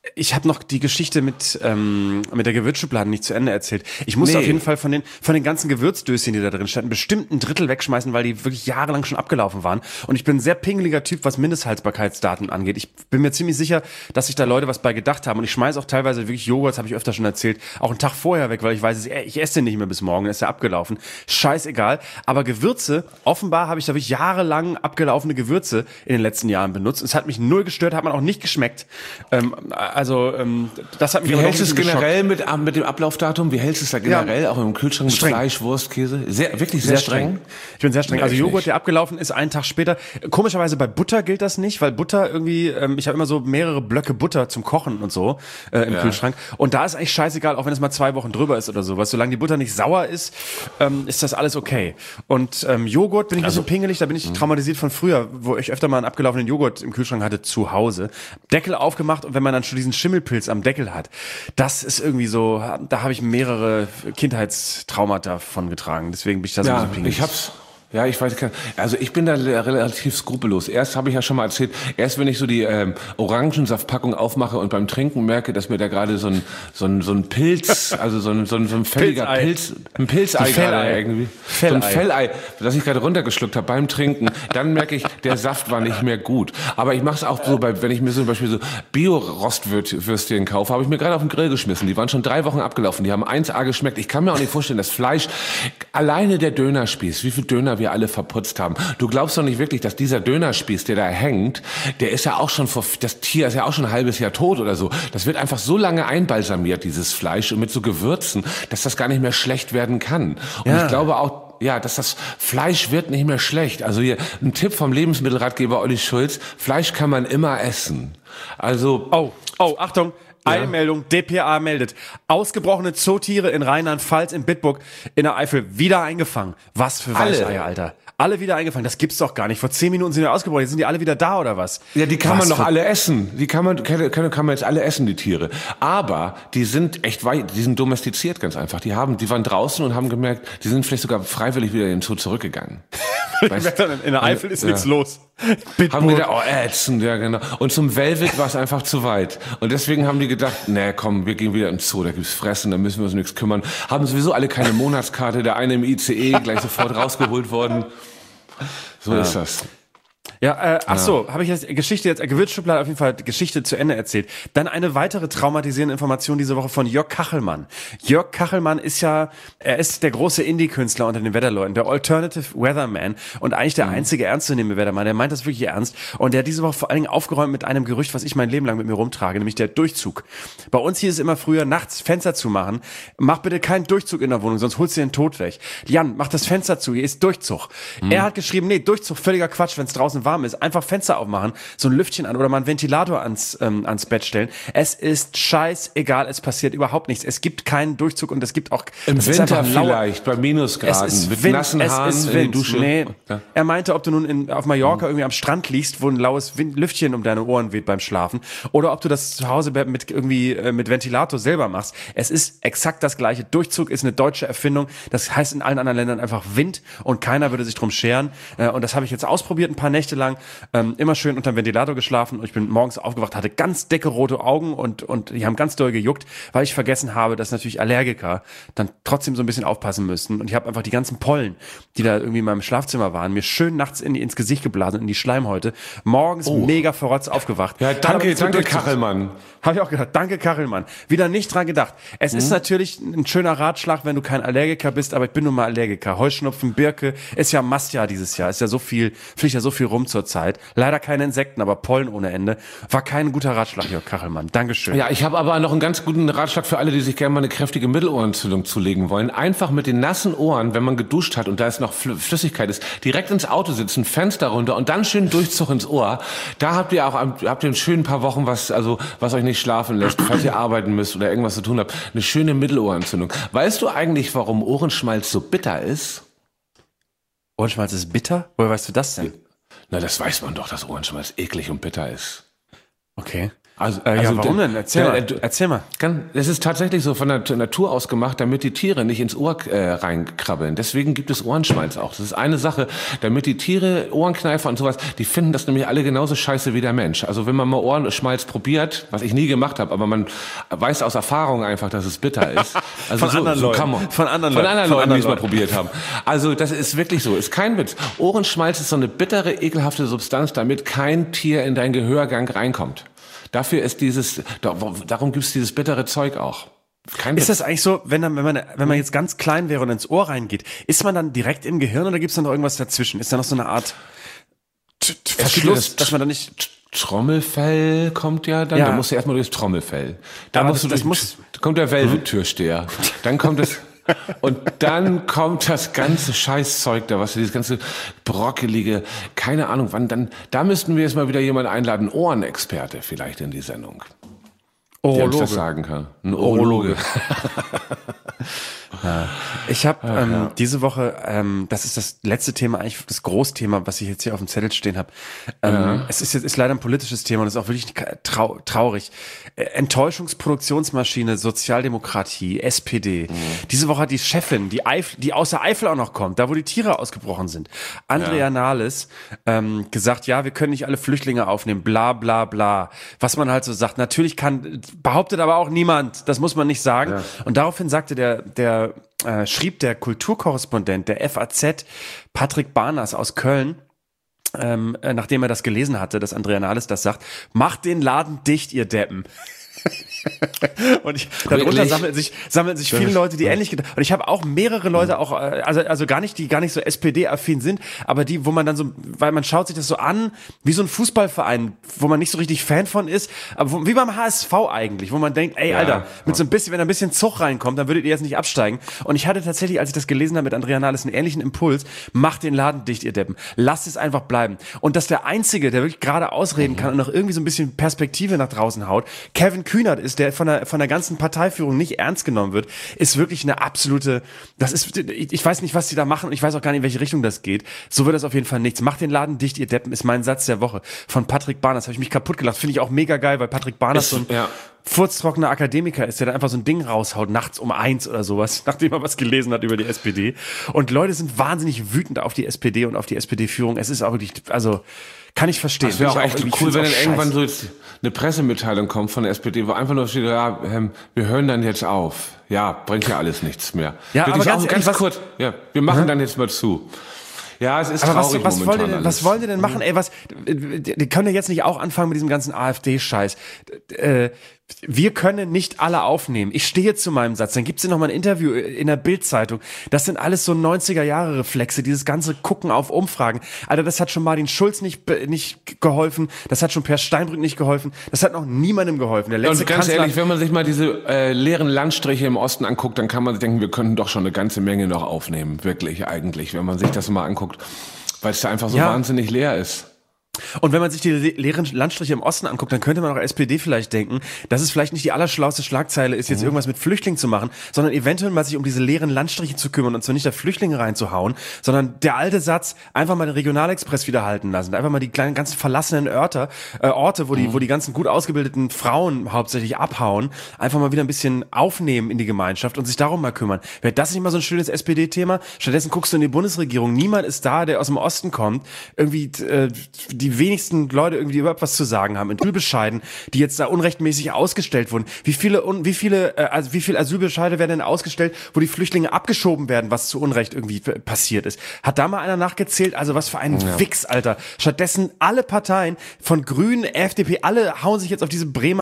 Ich habe noch die Geschichte mit ähm, mit der Gewürzschublade nicht zu Ende erzählt. Ich musste Nee. auf jeden Fall von den von den ganzen Gewürzdöschen, die da drin standen, bestimmt ein Drittel wegschmeißen, weil die wirklich jahrelang schon abgelaufen waren. Und ich bin ein sehr pingeliger Typ, was Mindesthaltbarkeitsdaten angeht. Ich bin mir ziemlich sicher, dass sich da Leute was bei gedacht haben. Und ich schmeiße auch teilweise wirklich Joghurt, habe ich öfter schon erzählt, auch einen Tag vorher weg, weil ich weiß, ich esse den nicht mehr bis morgen, dann ist er abgelaufen. Scheißegal. Aber Gewürze, offenbar habe ich da wirklich jahrelang abgelaufene Gewürze in den letzten Jahren benutzt. Es hat mich null gestört, hat man auch nicht geschmeckt. Ähm, Also, ähm, das hat mich Wie aber noch hältst du es ein bisschen generell mit, mit dem Ablaufdatum? Wie hältst du es da generell? Ja. Auch im Kühlschrank mit Streng. Fleisch, Wurst, Käse? Sehr, wirklich sehr, Sehr streng. streng. Ich bin sehr streng. Nee, Also ich Joghurt, nicht. der abgelaufen ist, einen Tag später. Komischerweise bei Butter gilt das nicht, weil Butter irgendwie, ähm, ich habe immer so mehrere Blöcke Butter zum Kochen und so äh, im Ja. Kühlschrank. Und da ist eigentlich scheißegal, auch wenn es mal zwei Wochen drüber ist oder sowas. Solange die Butter nicht sauer ist, ähm, ist das alles okay. Und ähm, Joghurt bin ich ein Also- bisschen pingelig, da bin ich traumatisiert von früher, wo ich öfter mal einen abgelaufenen Joghurt im Kühlschrank hatte zu Hause. Deckel aufgemacht und wenn man dann schon diesen Schimmelpilz am Deckel hat, das ist irgendwie so, da habe ich mehrere Kindheitstraumata von getragen. Deswegen bin ich da so ein Ja, bisschen pingelig. ich hab's. Ja, ich weiß nicht. Also ich bin da relativ skrupellos. Erst habe ich ja schon mal erzählt, erst wenn ich so die ähm, Orangensaftpackung aufmache und beim Trinken merke, dass mir da gerade so ein so ein so ein Pilz, also so ein so ein, so ein fälliger Pilzei. Pilz, ein Pilzei Die Fellei. gerade irgendwie, Fellei. so ein Fellei, das ich gerade runtergeschluckt habe beim Trinken, dann merke ich, der Saft war nicht mehr gut. Aber ich mache es auch so, bei, wenn ich mir so zum Beispiel so Bio-Rostwürstchen kaufe, habe ich mir gerade auf den Grill geschmissen. Die waren schon drei Wochen abgelaufen, die haben eins A geschmeckt. Ich kann mir auch nicht vorstellen, das Fleisch, alleine der Dönerspieß, wie viel Döner wir alle verputzt haben. Du glaubst doch nicht wirklich, dass dieser Dönerspieß, der da hängt, der ist ja auch schon vor, das Tier ist ja auch schon ein halbes Jahr tot oder so. Das wird einfach so lange einbalsamiert, dieses Fleisch, und mit so Gewürzen, dass das gar nicht mehr schlecht werden kann. Und Ja. ich glaube auch, ja, dass das Fleisch wird nicht mehr schlecht. Also hier ein Tipp vom Lebensmittelratgeber Olli Schulz: Fleisch kann man immer essen. Also Oh, oh, Achtung. Eilmeldung, D P A meldet. Ausgebrochene Zootiere in Rheinland-Pfalz, in Bitburg, in der Eifel, wieder eingefangen. Was für Alle. Weicheier, Alter. Alle wieder eingefangen. Das gibt's doch gar nicht. Vor zehn Minuten sind die ausgebrochen. Jetzt sind die alle wieder da, oder was? Ja, die kann Was man doch für- alle essen. Die kann man, kann, kann, kann man jetzt alle essen, die Tiere. Aber die sind echt weit, die sind domestiziert ganz einfach. Die haben, die waren draußen und haben gemerkt, die sind vielleicht sogar freiwillig wieder in den Zoo zurückgegangen. Weißt, In der Eifel ist Ja. nichts los. haben gedacht, oh, ätzend, ja, genau. Und zum Velvet war es einfach zu weit. Und deswegen haben die gedacht, nee, komm, wir gehen wieder ins Zoo, da gibt's Fressen, da müssen wir uns um nichts kümmern. Haben sowieso alle keine Monatskarte, der eine im I C E gleich sofort rausgeholt worden. So Ja. ist das. Ja, äh, ach so, habe ich jetzt Geschichte jetzt, äh, Gewürzschublade auf jeden Fall Geschichte zu Ende erzählt. Dann eine weitere traumatisierende Information diese Woche von Jörg Kachelmann. Jörg Kachelmann ist ja, er ist der große Indie-Künstler unter den Wetterleuten, der Alternative Weatherman und eigentlich der einzige ernstzunehmende Wettermann. Der meint das wirklich ernst. Und der hat diese Woche vor allen Dingen aufgeräumt mit einem Gerücht, was ich mein Leben lang mit mir rumtrage, nämlich der Durchzug. Bei uns hieß es immer früher, nachts Fenster zu machen. Mach bitte keinen Durchzug in der Wohnung, sonst holst du den Tod weg. Jan, mach das Fenster zu, hier ist Durchzug. Er hat geschrieben, nee, Durchzug, völliger Quatsch, wenn es draußen warm ist. Einfach Fenster aufmachen, so ein Lüftchen an oder mal einen Ventilator ans, ähm, ans Bett stellen. Es ist scheißegal, es passiert überhaupt nichts. Es gibt keinen Durchzug und es gibt auch... Im es ist Winter einfach lauer. vielleicht, bei Minusgraden, Es ist mit Wind, nassen es Haaren ist in die Wind. Dusche. Nee. Ja. Er meinte, ob du nun in, auf Mallorca irgendwie am Strand liegst, wo ein laues Wind, Lüftchen um deine Ohren weht beim Schlafen, oder ob du das zu Hause mit irgendwie äh, mit Ventilator selber machst. Es ist exakt das Gleiche. Durchzug ist eine deutsche Erfindung. Das heißt in allen anderen Ländern einfach Wind und keiner würde sich drum scheren. Äh, und das habe ich jetzt ausprobiert ein paar Nächte lang. Ähm, immer schön unterm Ventilator geschlafen und ich bin morgens aufgewacht, hatte ganz dicke rote Augen und, und die haben ganz doll gejuckt, weil ich vergessen habe, dass natürlich Allergiker dann trotzdem so ein bisschen aufpassen müssten. Und ich habe einfach die ganzen Pollen, die da irgendwie in meinem Schlafzimmer waren, mir schön nachts in die, ins Gesicht geblasen, in die Schleimhäute. Morgens mega verrotzt aufgewacht. Ja, Hat aber danke, nichts mit danke, Durchzug- Kachelmann. Habe ich auch gedacht. Danke, Kachelmann. Wieder nicht dran gedacht. Es ist natürlich ein schöner Ratschlag, wenn du kein Allergiker bist, aber ich bin nun mal Allergiker. Heuschnupfen, Birke, ist ja Mastjahr dieses Jahr. Ist ja so viel, fliegt ja so viel rum zur Zeit. Leider keine Insekten, aber Pollen ohne Ende. War kein guter Ratschlag, Jörg Kachelmann. Dankeschön. Ja, ich habe aber noch einen ganz guten Ratschlag für alle, die sich gerne mal eine kräftige Mittelohrentzündung zulegen wollen. Einfach mit den nassen Ohren, wenn man geduscht hat und da ist noch Fl- Flüssigkeit ist, direkt ins Auto sitzen, Fenster runter und dann schön Durchzug ins Ohr. Da habt ihr auch habt ihr einen schönen paar Wochen, was also was euch nicht schlafen lässt, falls ihr arbeiten müsst oder irgendwas zu tun habt. Eine schöne Mittelohrentzündung. Weißt du eigentlich, warum Ohrenschmalz so bitter ist? Ohrenschmalz ist bitter? Woher weißt du das denn? Na, das weiß man doch, dass Ohrenschmalz eklig und bitter ist. Okay. Also, Äh, ja, also warum der- denn? Erzähl der- mal. der- Erzähl mal. Kann- Es ist tatsächlich so von der T- Natur aus gemacht, damit die Tiere nicht ins Ohr äh, reinkrabbeln. Deswegen gibt es Ohrenschmalz auch. Das ist eine Sache, damit die Tiere, Ohrenkneifer und sowas, die finden das nämlich alle genauso scheiße wie der Mensch. Also wenn man mal Ohrenschmalz probiert, was ich nie gemacht habe, aber man weiß aus Erfahrung einfach, dass es bitter ist. Also Von so, anderen so Leuten. kann man, Von anderen von Leuten. anderen Von Leuten, die es mal anderen probiert haben. Also das ist wirklich so, ist kein Witz. Ohrenschmalz ist so eine bittere, ekelhafte Substanz, damit kein Tier in deinen Gehörgang reinkommt. Dafür ist dieses, darum gibt's dieses bittere Zeug auch. Kein Ist Witz. das eigentlich so, wenn, dann, wenn, man, wenn man jetzt ganz klein wäre und ins Ohr reingeht, ist man dann direkt im Gehirn oder gibt's da noch irgendwas dazwischen? Ist da noch so eine Art T- T- Es gibt ja Verschluss, das dass man da nicht... Trommelfell kommt ja dann, Ja. da musst du erstmal durchs Trommelfell. Da Aber musst du das- durch, das muss- da kommt der Velvet-Türsteher. Dann kommt es, und dann kommt das ganze Scheißzeug da, was dieses ganze brockelige, keine Ahnung, wann dann, da müssten wir jetzt mal wieder jemanden einladen, Ohrenexperte vielleicht in die Sendung. Der uns das sagen kann. Ein Urologe. Ja. Ich habe ähm, ja. diese Woche, ähm, das ist das letzte Thema, eigentlich das Großthema, was ich jetzt hier auf dem Zettel stehen habe. Ähm, Ja. Es ist jetzt ist leider ein politisches Thema und ist auch wirklich trau traurig. Äh, Enttäuschungsproduktionsmaschine, Sozialdemokratie, S P D. Mhm. Diese Woche hat die Chefin, die Eifel, die aus der Eifel auch noch kommt, da wo die Tiere ausgebrochen sind, Andrea Ja. Nahles, ähm, gesagt, ja, wir können nicht alle Flüchtlinge aufnehmen, bla bla bla. Was man halt so sagt. Natürlich kann, behauptet aber auch niemand, das muss man nicht sagen. Ja. Und daraufhin sagte der, der äh, schrieb der Kulturkorrespondent der F A Z, Patrick Barnas aus Köln, ähm, äh, nachdem er das gelesen hatte, dass Andrea Nahles das sagt, macht den Laden dicht, ihr Deppen. Und ich, darunter Wirklich? sammeln sich, sammeln sich viele Leute, die ähnlich gedacht. Und ich habe auch mehrere Leute, auch, äh, also, also gar nicht, die gar nicht so S P D-affin sind, aber die, wo man dann so, weil man schaut sich das so an, wie so ein Fußballverein, wo man nicht so richtig Fan von ist, aber wo, wie beim H S V eigentlich, wo man denkt, ey, Ja. Alter, mit so ein bisschen, wenn da ein bisschen Zug reinkommt, dann würdet ihr jetzt nicht absteigen. Und ich hatte tatsächlich, als ich das gelesen habe mit Andrea Nahles, einen ähnlichen Impuls, macht den Laden dicht, ihr Deppen. Lasst es einfach bleiben. Und dass der Einzige, der wirklich gerade ausreden kann und noch irgendwie so ein bisschen Perspektive nach draußen haut, Kevin Kühnert ist, der von der, von der ganzen Parteiführung nicht ernst genommen wird, ist wirklich eine absolute, das ist, ich, ich weiß nicht, was die da machen und ich weiß auch gar nicht, in welche Richtung das geht. So wird das auf jeden Fall nichts. Macht den Laden dicht, ihr Deppen, ist mein Satz der Woche. Von Patrick Barnas. Habe ich mich kaputt gelacht. Finde ich auch mega geil, weil Patrick Barnas Ist- so ein ja. furztrockener Akademiker ist, der da einfach so ein Ding raushaut, nachts um eins oder sowas, nachdem er was gelesen hat über die S P D. Und Leute sind wahnsinnig wütend auf die S P D und auf die S P D-Führung. Es ist auch wirklich, also, kann ich verstehen. Das wäre auch Finde ich echt irgendwie- cool, wenn ich dann find's auch irgendwann so scheiße. jetzt eine Pressemitteilung kommt von der S P D, wo einfach nur steht, ja, ähm, wir hören dann jetzt auf. Ja, bringt ja alles nichts mehr. Ja, Bitte aber ich ganz auch ehrlich, was- kurz, ja, wir machen dann jetzt mal zu. Ja, es ist Aber was, traurig was, wollt momentan ihr denn, alles. was wollt ihr denn machen? Ey, was, die die können ja jetzt nicht auch anfangen mit diesem ganzen AfD-Scheiß. Äh, wir können nicht alle aufnehmen. Ich stehe zu meinem Satz. Dann gibt's ja noch mal ein Interview in der Bild-Zeitung. Das sind alles so neunziger-Jahre-Reflexe, dieses ganze Gucken auf Umfragen. Alter, das hat schon Martin Schulz nicht, be- nicht geholfen. Das hat schon Per Steinbrück nicht geholfen. Das hat noch niemandem geholfen. Der letzte Und ganz Kanzler, ehrlich, wenn man sich mal diese äh, leeren Landstriche im Osten anguckt, dann kann man sich denken, wir könnten doch schon eine ganze Menge noch aufnehmen. Wirklich, eigentlich, wenn man sich das mal anguckt. Weil es da einfach so Ja. wahnsinnig leer ist. Und wenn man sich die le- leeren Landstriche im Osten anguckt, dann könnte man auch S P D vielleicht denken, dass es vielleicht nicht die allerschlauste Schlagzeile ist, jetzt Mhm. irgendwas mit Flüchtlingen zu machen, sondern eventuell mal sich um diese leeren Landstriche zu kümmern und zwar nicht da Flüchtlinge reinzuhauen, sondern der alte Satz, einfach mal den Regionalexpress wieder halten lassen, einfach mal die kleinen ganzen verlassenen Orte, äh, Orte, wo die, Mhm. wo die ganzen gut ausgebildeten Frauen hauptsächlich abhauen, einfach mal wieder ein bisschen aufnehmen in die Gemeinschaft und sich darum mal kümmern. Wäre das nicht mal so ein schönes S P D-Thema? Stattdessen guckst du in die Bundesregierung, niemand ist da, der aus dem Osten kommt, irgendwie äh, die wenigsten Leute irgendwie überhaupt was zu sagen haben, Asylbescheiden, die jetzt da unrechtmäßig ausgestellt wurden. Wie viele un, wie viele äh, also wie viele Asylbescheide werden denn ausgestellt, wo die Flüchtlinge abgeschoben werden, was zu Unrecht irgendwie p- passiert ist? Hat da mal einer nachgezählt? Also was für ein Ja. Wichs, Alter. Stattdessen alle Parteien von Grünen, F D P, alle hauen sich jetzt auf diese Bremer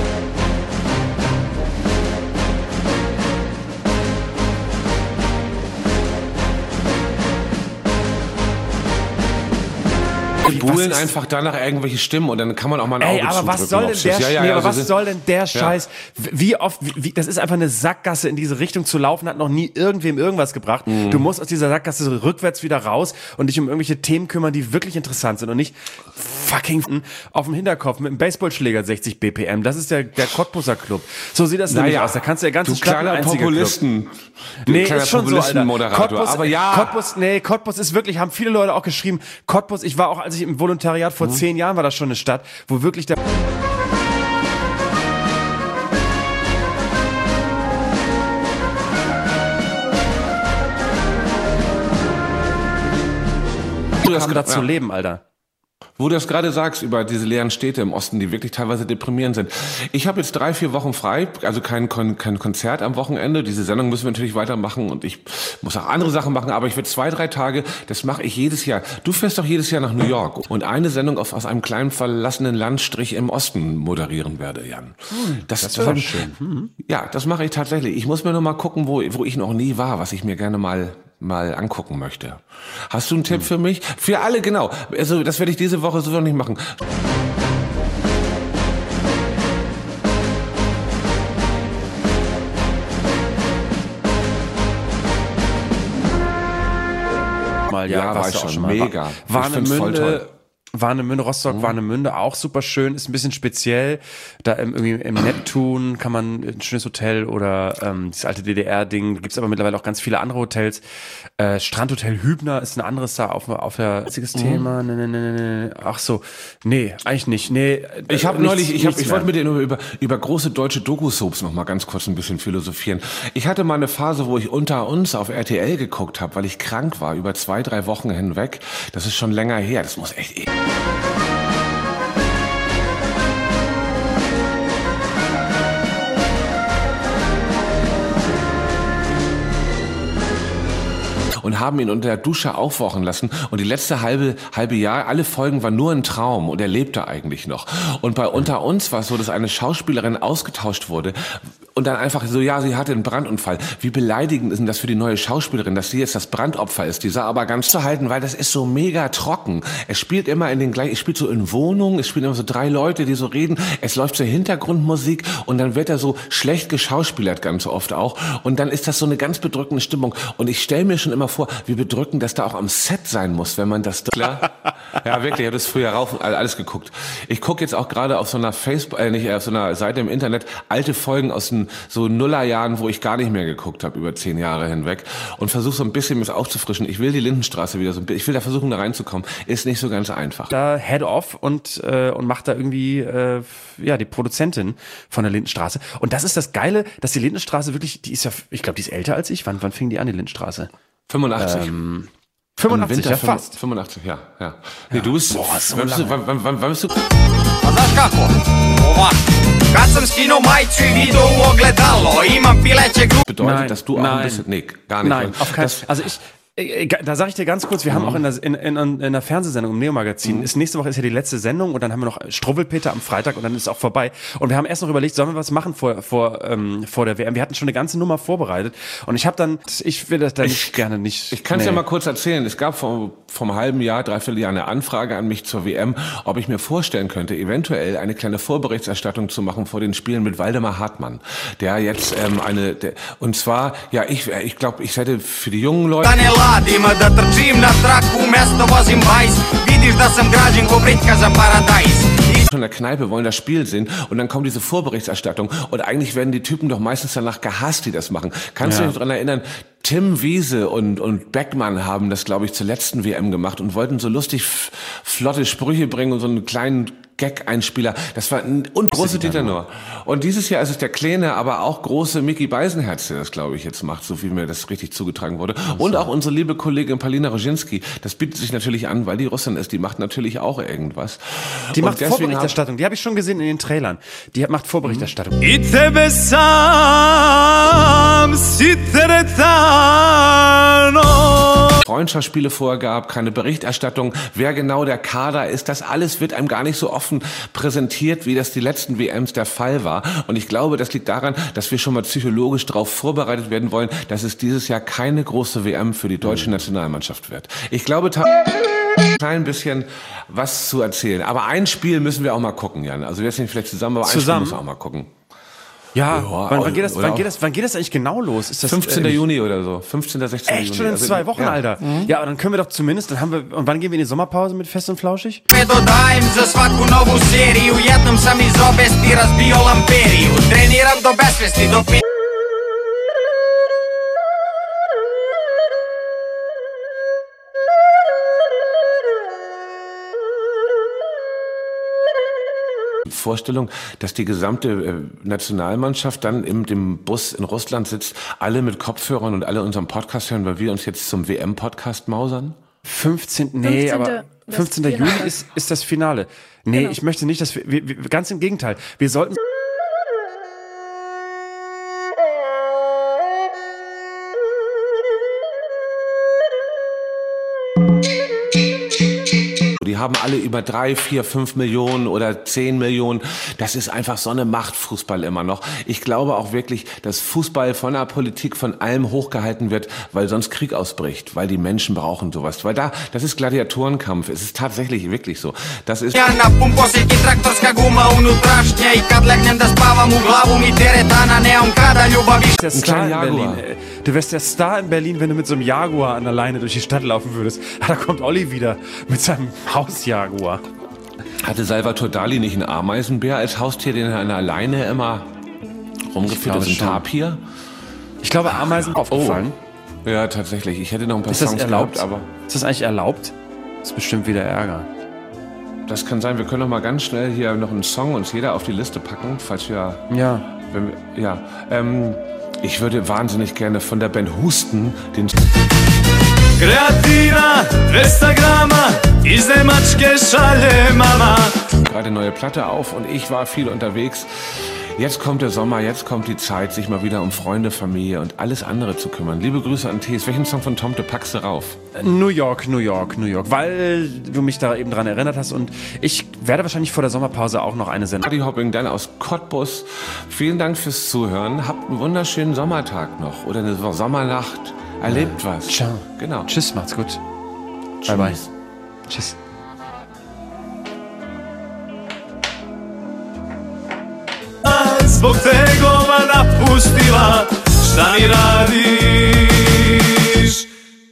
Die buhlen einfach danach irgendwelche Stimmen und dann kann man auch mal ein Auge Ey, aber was zudrücken, soll denn ob's der, ist. Ja, ja, nee, ja, aber so was sind- soll denn der Ja. Scheiß? Wie oft, wie, das ist einfach eine Sackgasse in diese Richtung zu laufen, hat noch nie irgendwem irgendwas gebracht. Mhm. Du musst aus dieser Sackgasse so rückwärts wieder raus und dich um irgendwelche Themen kümmern, die wirklich interessant sind und nicht fucking auf dem Hinterkopf mit einem Baseballschläger sechzig B P M. Das ist der, der Cottbusser Club. So sieht das nämlich Naja, aus. Da kannst du der ganze du Stadt ein kleiner einziger Populisten. Club. Du Nee, kleiner ist schon so, Alter. Populisten-Moderator. Cottbus, Aber ja. Cottbus, nee, Cottbus ist wirklich, haben viele Leute auch geschrieben, Cottbus, ich war auch, als ich im Volontariat vor Mhm. zehn Jahren war das schon eine Stadt, wo wirklich der du das haben, da gra- zu ja. leben, Alter. Wo du das gerade sagst über diese leeren Städte im Osten, die wirklich teilweise deprimierend sind. Ich habe jetzt drei, vier Wochen frei, also kein, Kon- kein Konzert am Wochenende. Diese Sendung müssen wir natürlich weitermachen und ich muss auch andere Sachen machen, aber ich werde zwei, drei Tage, das mache ich jedes Jahr. Du fährst doch jedes Jahr nach New York und eine Sendung auf, aus einem kleinen verlassenen Landstrich im Osten moderieren werde, Jan. Das, Das das wäre hab- schön. Mhm. Ja, das mache ich tatsächlich. Ich muss mir nur mal gucken, wo, wo ich noch nie war, was ich mir gerne mal mal angucken möchte. Hast du einen Tipp für mich? Für alle, genau. Also das werde ich diese Woche sowieso nicht machen. Mal, ja, Ja, warst war du auch ich schon schon. mal. Mega. War, Ich find's voll toll. Warnemünde, Warnemünde, Rostock, mhm. Warnemünde auch super schön, ist ein bisschen speziell. Da im, irgendwie im Neptun kann man ein schönes Hotel oder ähm, das alte D D R-Ding, gibt's aber mittlerweile auch ganz viele andere Hotels. Äh, Strandhotel Hübner ist ein anderes da auf, auf der einziges mhm. Thema. Nee, nee, nee, nee. Ach so, nee, eigentlich nicht. Nee, Ich habe nichts- neulich, ich, hab, nichts ich wollte mehr. mit dir nur über, über große deutsche Doku-Soaps noch mal ganz kurz ein bisschen philosophieren. Ich hatte mal eine Phase, wo ich Unter uns auf R T L geguckt habe, weil ich krank war, über zwei, drei Wochen hinweg. Das ist schon länger her. Das muss echt... und haben ihn unter der Dusche aufwachen lassen. Und die letzte halbe, halbe Jahr, alle Folgen waren nur ein Traum und er lebte eigentlich noch. Und bei Unter uns war es so, dass eine Schauspielerin ausgetauscht wurde und dann einfach so, ja, sie hatte einen Brandunfall. Wie beleidigend ist denn das für die neue Schauspielerin, dass sie jetzt das Brandopfer ist? Die sah aber ganz zu halten, weil das ist so mega trocken. Es spielt immer in den gleichen, es spielt so in Wohnungen, es spielen immer so drei Leute, die so reden. Es läuft so Hintergrundmusik und dann wird er so schlecht geschauspielert ganz oft auch. Und dann ist das so eine ganz bedrückende Stimmung. Und ich stelle mir schon immer vor, wie bedrückend das da auch am Set sein muss, wenn man das... Klar? Ja, wirklich, ich habe das früher rauf und alles geguckt. Ich gucke jetzt auch gerade auf so einer Facebook, äh, nicht, auf so einer Seite im Internet, alte Folgen aus den so Nullerjahren, wo ich gar nicht mehr geguckt habe, über zehn Jahre hinweg und versuche so ein bisschen mich aufzufrischen. Ich will die Lindenstraße wieder so ein bisschen, ich will da versuchen, da reinzukommen. Ist nicht so ganz einfach. Da Head off und äh, und macht da irgendwie äh, ja die Produzentin von der Lindenstraße. Und das ist das Geile, dass die Lindenstraße wirklich, die ist ja, ich glaube, die ist älter als ich. Wann wann fing die an, die Lindenstraße? fünfundachtzig. Ähm, fünfundachtzig, ja fast. fünfundachtzig, ja, ja. Nee, du bist, Boah, so wann bist du, lange. wann, wann, wann bist du? A znaš kako? Ovako. Kad sam skinuo majicu i video u ogledalo, imam pileće glu... Bedeutet, Nein, dass du auch nein. ein bisschen, nee, gar nicht. Nein, weil auf keinen das, Fall. Also ich, äh, da sage ich dir ganz kurz, wir haben auch in der, in, in, in der Fernsehsendung im Neo-Magazin, ist nächste Woche ist ja die letzte Sendung und dann haben wir noch Struwwelpeter am Freitag und dann ist es auch vorbei. Und wir haben erst noch überlegt, sollen wir was machen vor, vor, ähm, vor der W M? Wir hatten schon eine ganze Nummer vorbereitet und ich habe dann, ich will das da nicht gerne nicht... Ich kann es nee. ja mal kurz erzählen. Es gab vor, vor einem halben Jahr, dreiviertel Jahr eine Anfrage an mich zur W M, ob ich mir vorstellen könnte, eventuell eine kleine Vorberichterstattung zu machen vor den Spielen mit Waldemar Hartmann, der jetzt ähm, eine, der, und zwar, ja, ich, ich glaube, ich hätte für die jungen Leute... Da ne ladim, da trčim na traku, mesto vozim bajs, vidiš da sam građen ko britka za paradajz. in der Kneipe wollen das Spiel sehen und dann kommt diese Vorberichterstattung und eigentlich werden die Typen doch meistens danach gehasst, die das machen. Kannst Ja. du dich daran erinnern, Tim Wiese und, und Beckmann haben das, glaube ich, zur letzten W M gemacht und wollten so lustig f- flotte Sprüche bringen und so einen kleinen Gag-Einspieler. Das war ein und große Dieter Nuhr. Und dieses Jahr ist es der kleine, aber auch große Micky Beisenherz, der das, glaube ich, jetzt macht, so wie mir das richtig zugetragen wurde. Und auch unsere liebe Kollegin Paulina Roginski. Das bietet sich natürlich an, weil die Russin ist. Die macht natürlich auch irgendwas. Die Und macht deswegen Vorberichterstattung, die habe ich schon gesehen in den Trailern. Die macht Vorberichterstattung. I tebe sam si teretano. Freundschaftsspiele vorher gab, keine Berichterstattung, wer genau der Kader ist, das alles wird einem gar nicht so offen präsentiert, wie das die letzten W Ms der Fall war. Und ich glaube, das liegt daran, dass wir schon mal psychologisch darauf vorbereitet werden wollen, dass es dieses Jahr keine große W M für die deutsche Nationalmannschaft wird. Ich glaube, ta- ein klein bisschen was zu erzählen. Aber ein Spiel müssen wir auch mal gucken, Jan. Also wir sind vielleicht zusammen, aber ein Zusammen? Spiel müssen wir auch mal gucken. Ja, Ja, wann, wann, geht das, oder wann, auch- geht das, wann geht das eigentlich genau los? Ist das fünfzehnten äh, Juni oder so. fünfzehnten, sechzehnten Echt Juni. schon in Also, zwei Wochen, ja. Alter. Ja, aber dann können wir doch zumindest, dann haben wir, und wann gehen wir in die Sommerpause mit Fest und Flauschig? Me dodajem za svaku novu seriju, jednom sam iz obesti razbio lamperiju. Treniram do besvesti, dok mi... Vorstellung, dass die gesamte äh, Nationalmannschaft dann in dem Bus in Russland sitzt, alle mit Kopfhörern und alle unseren Podcast hören, weil wir uns jetzt zum W M-Podcast mausern? fünfzehnten Nee, aber fünfzehnten Juli ist, ist das Finale. Nee, genau. Ich möchte nicht, dass wir, wir, wir, ganz im Gegenteil, wir sollten... Die haben alle über drei, vier, fünf Millionen oder zehn Millionen. Das ist einfach so eine Macht, Fußball immer noch. Ich glaube auch wirklich, dass Fußball von der Politik, von allem hochgehalten wird, weil sonst Krieg ausbricht, weil die Menschen brauchen sowas. Weil da, das ist Gladiatorenkampf. Es ist tatsächlich wirklich so. Das ist... Ja napun posjeti traktorska guma unutrašnja I kad legnem da spavam u glavu mi teretana nemam kada ljubav Der Star in Berlin. Du wärst der Star in Berlin, wenn du mit so einem Jaguar an der Leine durch die Stadt laufen würdest. Da kommt Olli wieder mit seinem Hausjaguar. Hatte Salvatore Dali nicht einen Ameisenbär als Haustier, den er an der Leine immer rumgeführt hat? Ein Tapir? Ich glaube, Ameisen Ach, aufgefallen. Oh. Ja, tatsächlich. Ich hätte noch ein paar ist das Songs erlaubt? gehabt, aber... Ist das eigentlich erlaubt? Das ist bestimmt wieder Ärger. Das kann sein. Wir können noch mal ganz schnell hier noch einen Song uns jeder auf die Liste packen, falls wir... Ja. Wenn wir, ja. Ähm, ich würde wahnsinnig gerne von der Band Husten den... Kreatina, Instagrama, Izemačke šalje mama. Gerade neue Platte auf und ich war viel unterwegs. Jetzt kommt der Sommer, jetzt kommt die Zeit, sich mal wieder um Freunde, Familie und alles andere zu kümmern. Liebe Grüße an Tees. Welchen Song von Tomte packst du rauf? New York, New York, New York. Weil du mich da eben dran erinnert hast und ich werde wahrscheinlich vor der Sommerpause auch noch eine Sendung. Party Hopping dann aus Cottbus. Vielen Dank fürs Zuhören. Habt einen wunderschönen Sommertag noch oder eine Sommernacht. Erlebt was. Ciao. Genau. Tschüss, macht's gut. Tschüss. Bye bye. Tschüss. Zbog tegova napustila, šta mi radi?